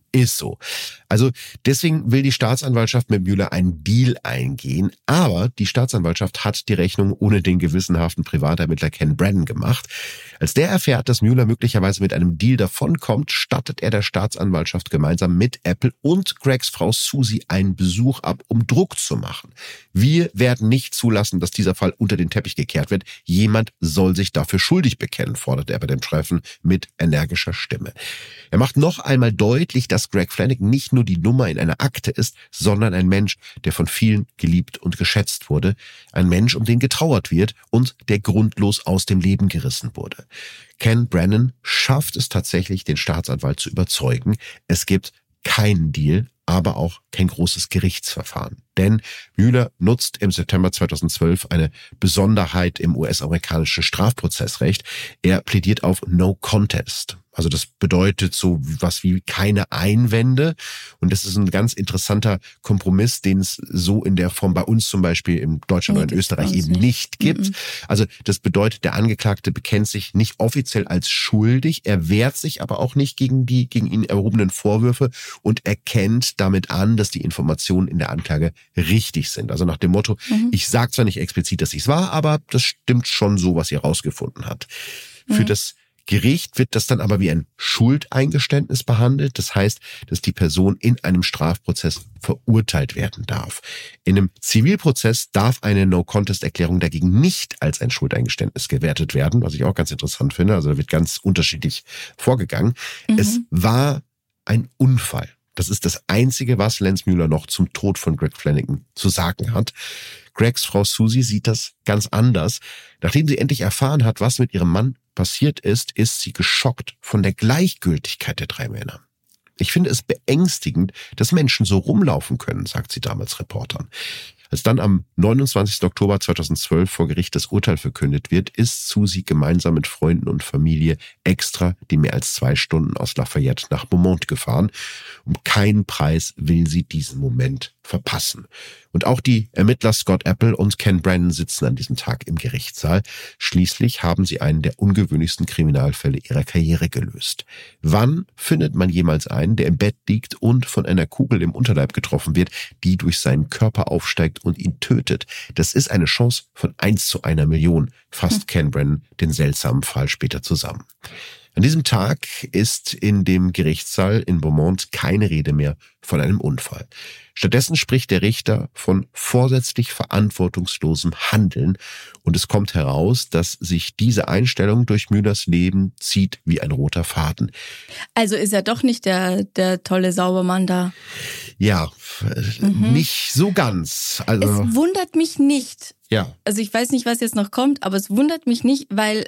Ist so. Also deswegen will die Staatsanwaltschaft mit Mueller einen Deal eingehen, aber die Staatsanwaltschaft hat die Rechnung ohne den gewissenhaften Privatermittler Ken Brennan gemacht. Als der erfährt, dass Mueller möglicherweise mit einem Deal davonkommt, stattet er der Staatsanwaltschaft gemeinsam mit Apple und Gregs Frau Susie einen Besuch ab, um Druck zu machen. Wir werden nicht zulassen, dass dieser Fall unter den Teppich gekehrt wird. Jemand soll sich dafür schuldig bekennen, fordert er bei dem Treffen mit energischer Stimme. Er macht noch einmal deutlich, dass Greg Flanagan nicht nur die Nummer in einer Akte ist, sondern ein Mensch, der von vielen geliebt und geschätzt wurde. Ein Mensch, um den getrauert wird und der grundlos aus dem Leben gerissen wurde. Ken Brennan schafft es tatsächlich, den Staatsanwalt zu überzeugen. Es gibt keinen Deal, aber auch kein großes Gerichtsverfahren. Denn Mueller nutzt im September zweitausendzwölf eine Besonderheit im U S-amerikanischen Strafprozessrecht. Er plädiert auf No Contest. Also das bedeutet so was wie keine Einwände. Und das ist ein ganz interessanter Kompromiss, den es so in der Form bei uns zum Beispiel in Deutschland oder in Österreich eben nicht gibt. Also das bedeutet, der Angeklagte bekennt sich nicht offiziell als schuldig. Er wehrt sich aber auch nicht gegen die gegen ihn erhobenen Vorwürfe und erkennt damit an, dass die Informationen in der Anklage richtig sind. Also nach dem Motto, mhm. ich sage zwar nicht explizit, dass ich es war, aber das stimmt schon so, was ihr rausgefunden habt. Mhm. Für das Gericht wird das dann aber wie ein Schuldeingeständnis behandelt. Das heißt, dass die Person in einem Strafprozess verurteilt werden darf. In einem Zivilprozess darf eine No-Contest-Erklärung dagegen nicht als ein Schuldeingeständnis gewertet werden, was ich auch ganz interessant finde. Also da wird ganz unterschiedlich vorgegangen. Mhm. Es war ein Unfall. Das ist das Einzige, was Lance Mueller noch zum Tod von Greg Flanagan zu sagen hat. Gregs Frau Susie sieht das ganz anders. Nachdem sie endlich erfahren hat, was mit ihrem Mann passiert ist, ist sie geschockt von der Gleichgültigkeit der drei Männer. Ich finde es beängstigend, dass Menschen so rumlaufen können, sagt sie damals Reportern. Als dann am neunundzwanzigsten Oktober zweitausendzwölf vor Gericht das Urteil verkündet wird, ist Susie gemeinsam mit Freunden und Familie extra die mehr als zwei Stunden aus Lafayette nach Beaumont gefahren. Um keinen Preis will sie diesen Moment verpassen. Und auch die Ermittler Scott Apple und Ken Brennan sitzen an diesem Tag im Gerichtssaal. Schließlich haben sie einen der ungewöhnlichsten Kriminalfälle ihrer Karriere gelöst. Wann findet man jemals einen, der im Bett liegt und von einer Kugel im Unterleib getroffen wird, die durch seinen Körper aufsteigt und ihn tötet? Das ist eine Chance von eins zu einer Million, fasst hm. Ken Brennan den seltsamen Fall später zusammen. An diesem Tag ist in dem Gerichtssaal in Beaumont keine Rede mehr von einem Unfall. Stattdessen spricht der Richter von vorsätzlich verantwortungslosem Handeln und es kommt heraus, dass sich diese Einstellung durch Muellers Leben zieht wie ein roter Faden. Also ist er doch nicht der, der tolle Saubermann da? Ja, mhm. nicht so ganz. Also, es wundert mich nicht. Ja. Also ich weiß nicht, was jetzt noch kommt, aber es wundert mich nicht, weil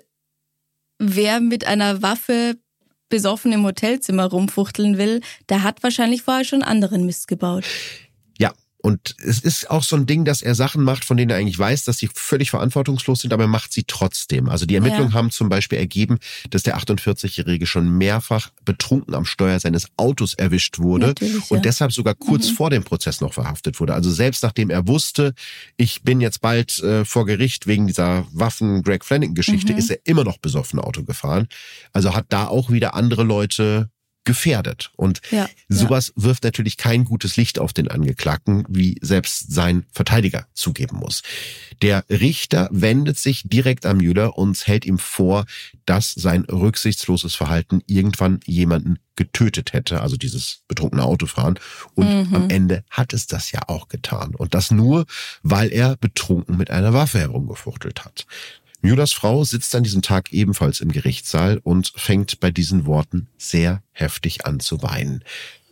wer mit einer Waffe besoffen im Hotelzimmer rumfuchteln will, der hat wahrscheinlich vorher schon anderen Mist gebaut. Ja, und es ist auch so ein Ding, dass er Sachen macht, von denen er eigentlich weiß, dass sie völlig verantwortungslos sind, aber er macht sie trotzdem. Also die Ermittlungen ja. haben zum Beispiel ergeben, dass der achtundvierzigjährige schon mehrfach betrunken am Steuer seines Autos erwischt wurde Natürlich, und ja. deshalb sogar kurz mhm. vor dem Prozess noch verhaftet wurde. Also selbst nachdem er wusste, ich bin jetzt bald äh, vor Gericht wegen dieser Waffen-Greg Flanagan-Geschichte, mhm. ist er immer noch besoffen Auto gefahren. Also hat da auch wieder andere Leute gefährdet. Und ja, sowas ja. wirft natürlich kein gutes Licht auf den Angeklagten, wie selbst sein Verteidiger zugeben muss. Der Richter wendet sich direkt an Mueller und hält ihm vor, dass sein rücksichtsloses Verhalten irgendwann jemanden getötet hätte, also dieses betrunkene Autofahren. Und mhm. am Ende hat es das ja auch getan. Und das nur, weil er betrunken mit einer Waffe herumgefuchtelt hat. Muellers Frau sitzt an diesem Tag ebenfalls im Gerichtssaal und fängt bei diesen Worten sehr heftig an zu weinen.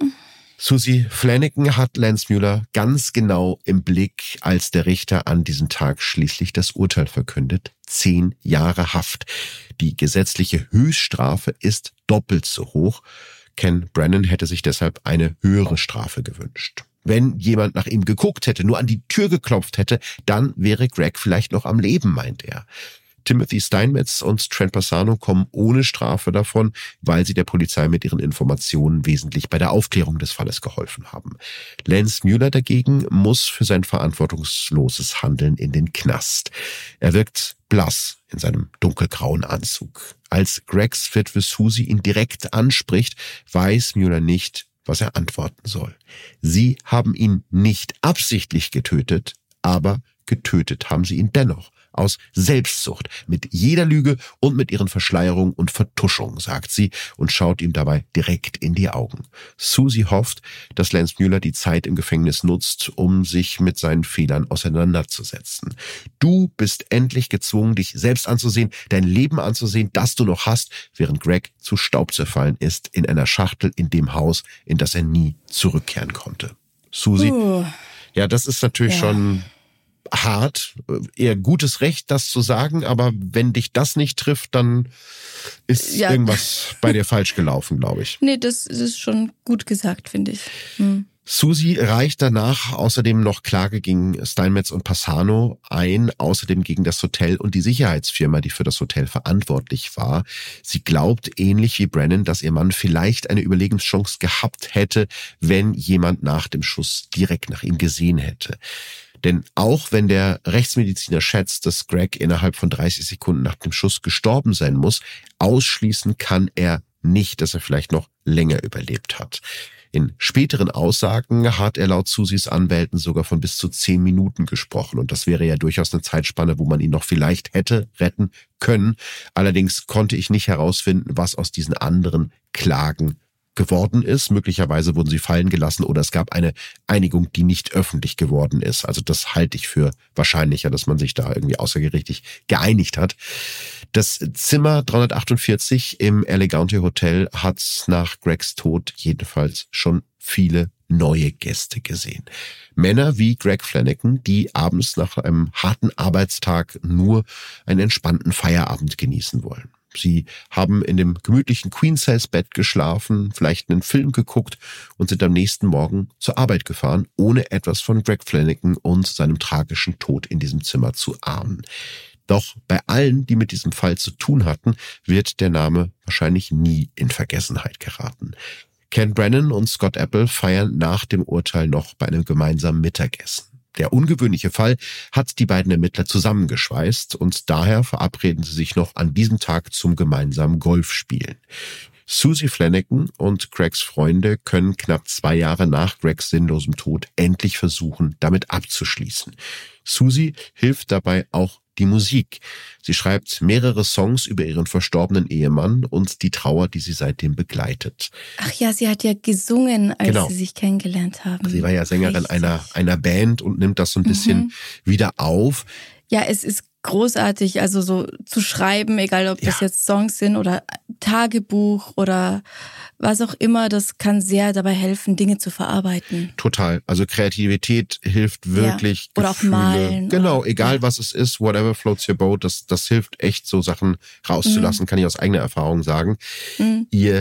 Susie Flanagan hat Lance Mueller ganz genau im Blick, als der Richter an diesem Tag schließlich das Urteil verkündet. Zehn Jahre Haft. Die gesetzliche Höchststrafe ist doppelt so hoch. Ken Brennan hätte sich deshalb eine höhere Strafe gewünscht. Wenn jemand nach ihm geguckt hätte, nur an die Tür geklopft hätte, dann wäre Greg vielleicht noch am Leben, meint er. Timothy Steinmetz und Trent Bassano kommen ohne Strafe davon, weil sie der Polizei mit ihren Informationen wesentlich bei der Aufklärung des Falles geholfen haben. Lance Mueller dagegen muss für sein verantwortungsloses Handeln in den Knast. Er wirkt blass in seinem dunkelgrauen Anzug. Als Gregs Witwe Susie ihn direkt anspricht, weiß Mueller nicht, was er antworten soll. Sie haben ihn nicht absichtlich getötet, aber getötet haben sie ihn dennoch. Aus Selbstsucht, mit jeder Lüge und mit ihren Verschleierungen und Vertuschungen, sagt sie und schaut ihm dabei direkt in die Augen. Susie hofft, dass Lance Mueller die Zeit im Gefängnis nutzt, um sich mit seinen Fehlern auseinanderzusetzen. Du bist endlich gezwungen, dich selbst anzusehen, dein Leben anzusehen, das du noch hast, während Greg zu Staub zerfallen ist in einer Schachtel in dem Haus, in das er nie zurückkehren konnte. Susie, uh. ja, das ist natürlich ja. schon hart, eher gutes Recht, das zu sagen, aber wenn dich das nicht trifft, dann ist ja. irgendwas bei dir falsch gelaufen, glaube ich. Nee, das ist schon gut gesagt, finde ich. Hm. Susie reicht danach außerdem noch Klage gegen Steinmetz und Passano ein, außerdem gegen das Hotel und die Sicherheitsfirma, die für das Hotel verantwortlich war. Sie glaubt, ähnlich wie Brennan, dass ihr Mann vielleicht eine Überlebenschance gehabt hätte, wenn jemand nach dem Schuss direkt nach ihm gesehen hätte. Denn auch wenn der Rechtsmediziner schätzt, dass Greg innerhalb von dreißig Sekunden nach dem Schuss gestorben sein muss, ausschließen kann er nicht, dass er vielleicht noch länger überlebt hat. In späteren Aussagen hat er laut Susies Anwälten sogar von bis zu zehn Minuten gesprochen. Und das wäre ja durchaus eine Zeitspanne, wo man ihn noch vielleicht hätte retten können. Allerdings konnte ich nicht herausfinden, was aus diesen anderen Klagen geworden ist. Möglicherweise wurden sie fallen gelassen oder es gab eine Einigung, die nicht öffentlich geworden ist. Also das halte ich für wahrscheinlicher, dass man sich da irgendwie außergerichtlich geeinigt hat. Das Zimmer dreihundertachtundvierzig im Elegante Hotel hat nach Gregs Tod jedenfalls schon viele neue Gäste gesehen. Männer wie Greg Flanagan, die abends nach einem harten Arbeitstag nur einen entspannten Feierabend genießen wollen. Sie haben in dem gemütlichen Queen-Size-Bett geschlafen, vielleicht einen Film geguckt und sind am nächsten Morgen zur Arbeit gefahren, ohne etwas von Greg Flanagan und seinem tragischen Tod in diesem Zimmer zu ahnen. Doch bei allen, die mit diesem Fall zu tun hatten, wird der Name wahrscheinlich nie in Vergessenheit geraten. Ken Brennan und Scott Apple feiern nach dem Urteil noch bei einem gemeinsamen Mittagessen. Der ungewöhnliche Fall hat die beiden Ermittler zusammengeschweißt und daher verabreden sie sich noch an diesem Tag zum gemeinsamen Golfspielen. Susie Flanagan und Gregs Freunde können knapp zwei Jahre nach Gregs sinnlosem Tod endlich versuchen, damit abzuschließen. Susie hilft dabei auch die Musik. Sie schreibt mehrere Songs über ihren verstorbenen Ehemann und die Trauer, die sie seitdem begleitet. Ach ja, sie hat ja gesungen, als genau. sie sich kennengelernt haben. Sie war ja Sängerin einer, einer Band und nimmt das so ein bisschen mhm. wieder auf. Ja, es ist großartig, also so zu schreiben, egal ob das ja. jetzt Songs sind oder Tagebuch oder was auch immer, das kann sehr dabei helfen, Dinge zu verarbeiten. Total. Also Kreativität hilft wirklich. Ja. Oder Gefühle. Auch malen. Genau, oder, egal ja. was es ist, whatever floats your boat, das, das hilft echt, so Sachen rauszulassen, mhm. kann ich aus eigener Erfahrung sagen. Mhm. Ihr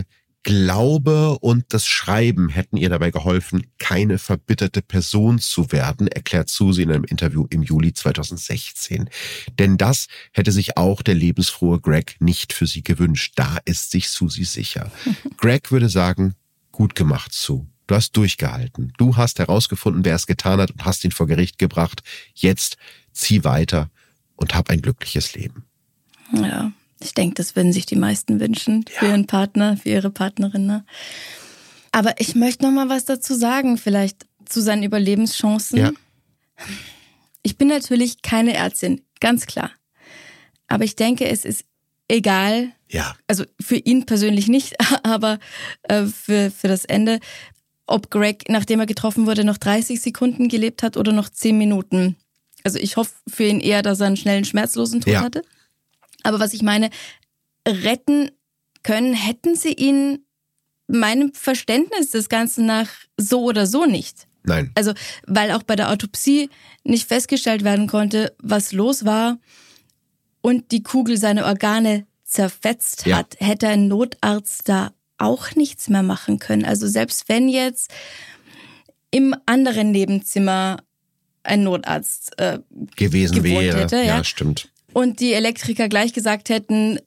Glaube und das Schreiben hätten ihr dabei geholfen, keine verbitterte Person zu werden, erklärt Susie in einem Interview im Juli zweitausendsechzehn. Denn das hätte sich auch der lebensfrohe Greg nicht für sie gewünscht. Da ist sich Susie sicher. Greg würde sagen, gut gemacht, Sue. Du hast durchgehalten. Du hast herausgefunden, wer es getan hat und hast ihn vor Gericht gebracht. Jetzt zieh weiter und hab ein glückliches Leben. Ja. Ich denke, das würden sich die meisten wünschen für ja. ihren Partner, für ihre Partnerin. Ne? Aber ich möchte noch mal was dazu sagen, vielleicht zu seinen Überlebenschancen. Ja. Ich bin natürlich keine Ärztin, ganz klar. Aber ich denke, es ist egal, ja. also für ihn persönlich nicht, aber äh, für, für das Ende, ob Greg, nachdem er getroffen wurde, noch dreißig Sekunden gelebt hat oder noch zehn Minuten. Also ich hoffe für ihn eher, dass er einen schnellen, schmerzlosen Tod ja. hatte. Aber was ich meine, retten können, hätten sie ihn meinem Verständnis des Ganzen nach so oder so nicht. Nein. Also, weil auch bei der Autopsie nicht festgestellt werden konnte, was los war und die Kugel seine Organe zerfetzt ja. hat, hätte ein Notarzt da auch nichts mehr machen können. Also selbst wenn jetzt im anderen Nebenzimmer ein Notarzt äh, gewesen wäre, hätte, ja, ja, stimmt. Und die Elektriker gleich gesagt hätten,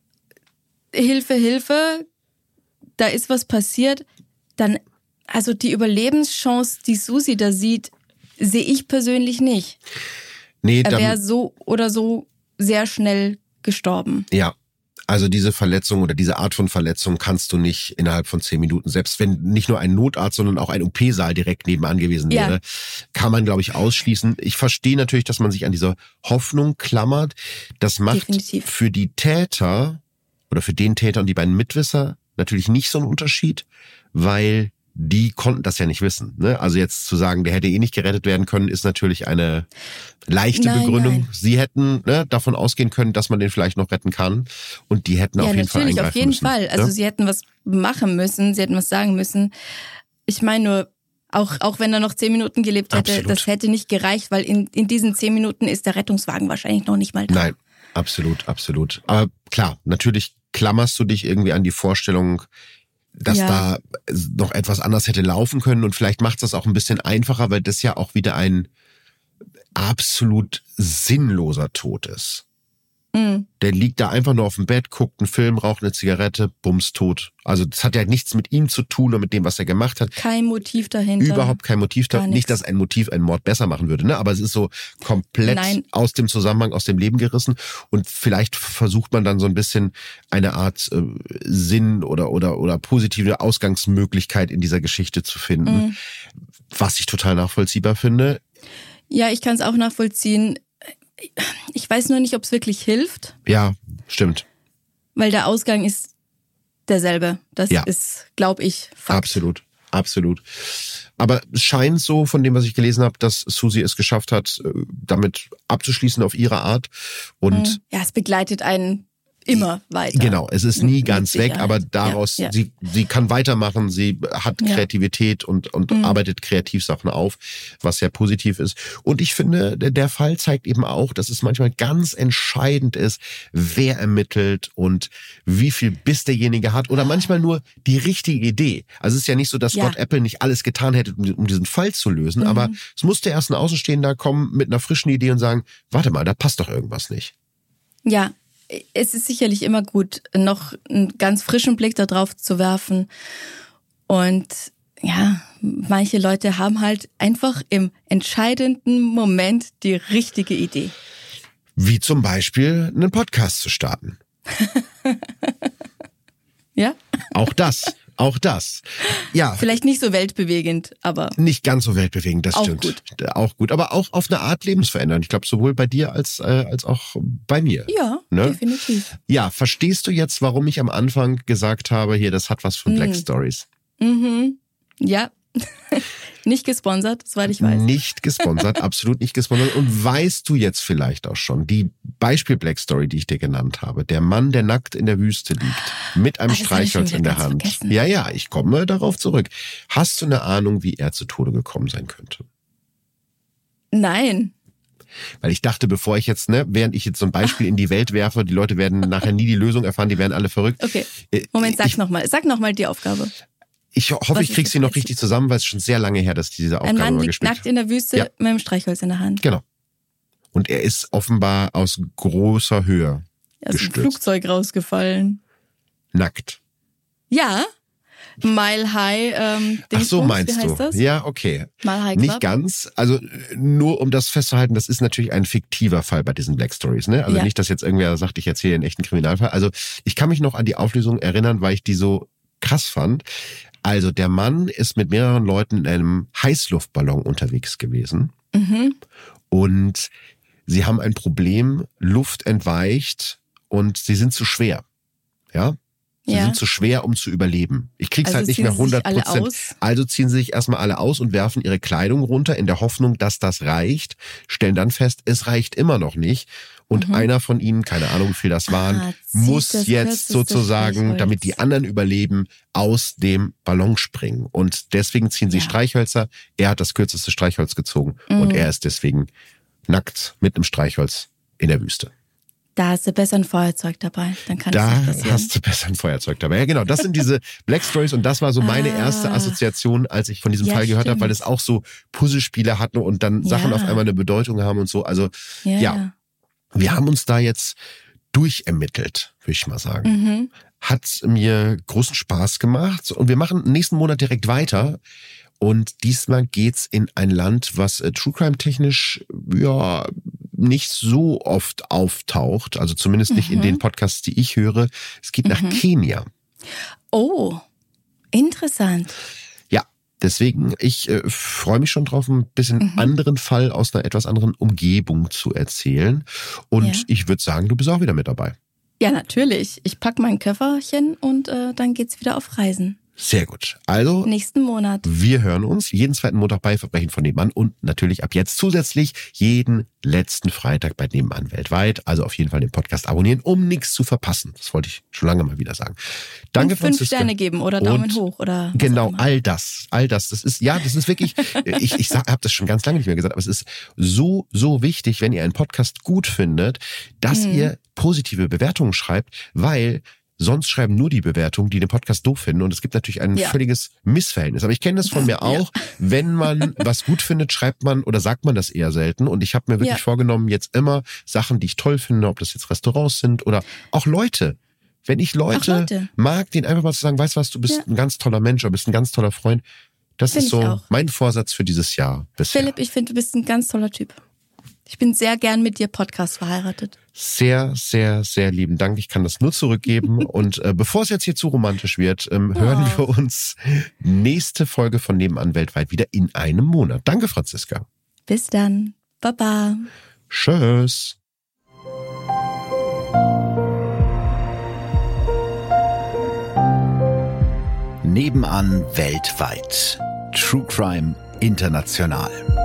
Hilfe, Hilfe, da ist was passiert, dann, also die Überlebenschance, die Susie da sieht, sehe ich persönlich nicht. Nee, er wäre so oder so sehr schnell gestorben. Ja, Also diese Verletzung oder diese Art von Verletzung kannst du nicht innerhalb von zehn Minuten, selbst wenn nicht nur ein Notarzt, sondern auch ein O P-Saal direkt nebenan gewesen wäre, ja. kann man, glaube ich, ausschließen. Ich verstehe natürlich, dass man sich an dieser Hoffnung klammert. Das macht Definitiv. Für die Täter oder für den Täter und die beiden Mitwisser natürlich nicht so einen Unterschied, weil die konnten das ja nicht wissen. Ne? Also jetzt zu sagen, der hätte eh nicht gerettet werden können, ist natürlich eine leichte nein, Begründung. Nein. Sie hätten ne, davon ausgehen können, dass man den vielleicht noch retten kann. Und die hätten ja, auf jeden Fall eingreifen müssen. Ja, natürlich, auf jeden Fall. Also ne? sie hätten was machen müssen, sie hätten was sagen müssen. Ich meine nur, auch, auch wenn er noch zehn Minuten gelebt hätte, absolut. Das hätte nicht gereicht, weil in, in diesen zehn Minuten ist der Rettungswagen wahrscheinlich noch nicht mal da. Nein, absolut, absolut. Aber klar, natürlich klammerst du dich irgendwie an die Vorstellung, dass ja. da noch etwas anders hätte laufen können und vielleicht macht es das auch ein bisschen einfacher, weil das ja auch wieder ein absolut sinnloser Tod ist. Mhm. Der liegt da einfach nur auf dem Bett, guckt einen Film, raucht eine Zigarette, bums, tot. Also das hat ja nichts mit ihm zu tun oder mit dem, was er gemacht hat. Kein Motiv dahinter. Überhaupt kein Motiv dahinter. Nicht, dass ein Motiv einen Mord besser machen würde, ne? Aber es ist so komplett Nein. aus dem Zusammenhang, aus dem Leben gerissen. Und vielleicht versucht man dann so ein bisschen eine Art äh, Sinn oder oder oder positive Ausgangsmöglichkeit in dieser Geschichte zu finden, mhm. was ich total nachvollziehbar finde. Ja, ich kann es auch nachvollziehen. Ich weiß nur nicht, ob es wirklich hilft. Ja, stimmt. Weil der Ausgang ist derselbe. Das ja. ist, glaube ich, Fakt. Absolut, absolut. Aber es scheint so, von dem, was ich gelesen habe, dass Susi es geschafft hat, damit abzuschließen auf ihre Art. Und ja, es begleitet einen immer weiter. Genau, es ist nie ganz weg, aber daraus, ja, ja. sie sie kann weitermachen, sie hat ja. Kreativität und und mhm. arbeitet kreativ Sachen auf, was sehr positiv ist. Und ich finde, der Fall zeigt eben auch, dass es manchmal ganz entscheidend ist, wer ermittelt und wie viel Biss derjenige hat oder manchmal nur die richtige Idee. Also es ist ja nicht so, dass ja. Scott Appel nicht alles getan hätte, um, um diesen Fall zu lösen, mhm. aber es musste erst ein Außenstehender kommen mit einer frischen Idee und sagen, warte mal, da passt doch irgendwas nicht. Ja. Es ist sicherlich immer gut, noch einen ganz frischen Blick darauf zu werfen. Und ja, manche Leute haben halt einfach im entscheidenden Moment die richtige Idee. Wie zum Beispiel einen Podcast zu starten. Ja? Auch das. Auch das. Ja. Vielleicht nicht so weltbewegend, aber. Nicht ganz so weltbewegend, das auch stimmt. Gut. Auch gut. Aber auch auf eine Art lebensverändernd. Ich glaube, sowohl bei dir als, äh, als auch bei mir. Ja, ne? Definitiv. Ja, verstehst du jetzt, warum ich am Anfang gesagt habe, hier, das hat was von mhm. Black Stories? Mhm. Ja. Nicht gesponsert, soweit ich weiß. Nicht gesponsert, absolut nicht gesponsert. Und weißt du jetzt vielleicht auch schon, die Beispiel Black Story, die ich dir genannt habe, der Mann, der nackt in der Wüste liegt, mit einem ah, Streichholz in der Hand. Vergessen. Ja, ja, ich komme darauf zurück. Hast du eine Ahnung, wie er zu Tode gekommen sein könnte? Nein. Weil ich dachte, bevor ich jetzt, ne, während ich jetzt so ein Beispiel in die Welt werfe, die Leute werden nachher nie die Lösung erfahren, die werden alle verrückt. Okay, Moment, sag nochmal, sag nochmal die Aufgabe. Ich hoffe, Was ich krieg sie noch richtig zusammen, weil es schon sehr lange her, dass ich diese Aufgabe Ein Mann liegt gespielt nackt in der Wüste ja. mit einem Streichholz in der Hand. Genau. Und er ist offenbar aus großer Höhe aus gestürzt. Aus dem Flugzeug rausgefallen. Nackt. Ja. Mile High. Ähm, Ach so, Punkt, meinst du? Das? Ja, okay. Mile High Club. Nicht ganz. Also nur um das festzuhalten, das ist natürlich ein fiktiver Fall bei diesen Black Stories. Ne? Also ja. nicht, dass jetzt irgendwer sagt, ich erzähle einen echten Kriminalfall. Also ich kann mich noch an die Auflösung erinnern, weil ich die so krass fand. Also der Mann ist mit mehreren Leuten in einem Heißluftballon unterwegs gewesen. Mhm. Und sie haben ein Problem, Luft entweicht und sie sind zu schwer. Ja? Sie ja. sind zu schwer, um zu überleben. Ich krieg's also halt nicht mehr hundert Prozent. Also ziehen sie sich erstmal alle aus und werfen ihre Kleidung runter in der Hoffnung, dass das reicht. Stellen dann fest, es reicht immer noch nicht. Und mhm. einer von ihnen, keine Ahnung, wie viel das waren, ah, muss das jetzt sozusagen, damit die anderen überleben, aus dem Ballon springen. Und deswegen ziehen sie ja. Streichhölzer. Er hat das kürzeste Streichholz gezogen. Mhm. Und er ist deswegen nackt mit einem Streichholz in der Wüste. Da hast du besser ein Feuerzeug dabei, dann kann da es nicht passieren. Da hast du besser ein Feuerzeug dabei. Ja genau, das sind diese Black Stories und das war so meine ah. erste Assoziation, als ich von diesem ja, Fall gehört habe, weil es auch so Puzzlespiele hatten und dann ja. Sachen auf einmal eine Bedeutung haben und so. Also ja, ja. wir haben uns da jetzt durchermittelt, würde ich mal sagen. Mhm. Hat mir großen Spaß gemacht und wir machen nächsten Monat direkt weiter. Und diesmal geht's in ein Land, was äh, True Crime technisch ja nicht so oft auftaucht, also zumindest nicht mhm. in den Podcasts, die ich höre. Es geht nach mhm. Kenia. Oh, interessant. Ja, deswegen, ich äh, freue mich schon drauf, ein bisschen mhm. anderen Fall aus einer etwas anderen Umgebung zu erzählen. Und ja. ich würde sagen, du bist auch wieder mit dabei. Ja, natürlich. Ich packe mein Köfferchen und äh, dann geht's wieder auf Reisen. Sehr gut. Also nächsten Monat. Wir hören uns jeden zweiten Montag bei Verbrechen von nebenan und natürlich ab jetzt zusätzlich jeden letzten Freitag bei Nebenan weltweit. Also auf jeden Fall den Podcast abonnieren, um nichts zu verpassen. Das wollte ich schon lange mal wieder sagen. Danke, und fünf Franziska. Sterne geben oder Daumen und hoch oder was genau auch immer. all das, all das. Das ist ja, das ist wirklich. ich ich habe das schon ganz lange nicht mehr gesagt, aber es ist so so wichtig, wenn ihr einen Podcast gut findet, dass mhm. ihr positive Bewertungen schreibt, weil sonst schreiben nur die Bewertungen, die den Podcast doof finden. Und es gibt natürlich ein ja. völliges Missverhältnis. Aber ich kenne das von mir auch. Ja. Wenn man was gut findet, schreibt man oder sagt man das eher selten. Und ich habe mir wirklich ja. vorgenommen, jetzt immer Sachen, die ich toll finde, ob das jetzt Restaurants sind oder auch Leute. Wenn ich Leute, Leute. mag, denen einfach mal zu sagen, weißt du was, du bist ja. ein ganz toller Mensch, du bist ein ganz toller Freund. Das find ist so mein Vorsatz für dieses Jahr bisher. Philipp, ich finde, du bist ein ganz toller Typ. Ich bin sehr gern mit dir Podcast verheiratet. Sehr, sehr, sehr lieben Dank. Ich kann das nur zurückgeben. Und äh, bevor es jetzt hier zu romantisch wird, ähm, oh. hören wir uns nächste Folge von Nebenan weltweit wieder in einem Monat. Danke, Franziska. Bis dann. Baba. Tschüss. Nebenan weltweit. True Crime international.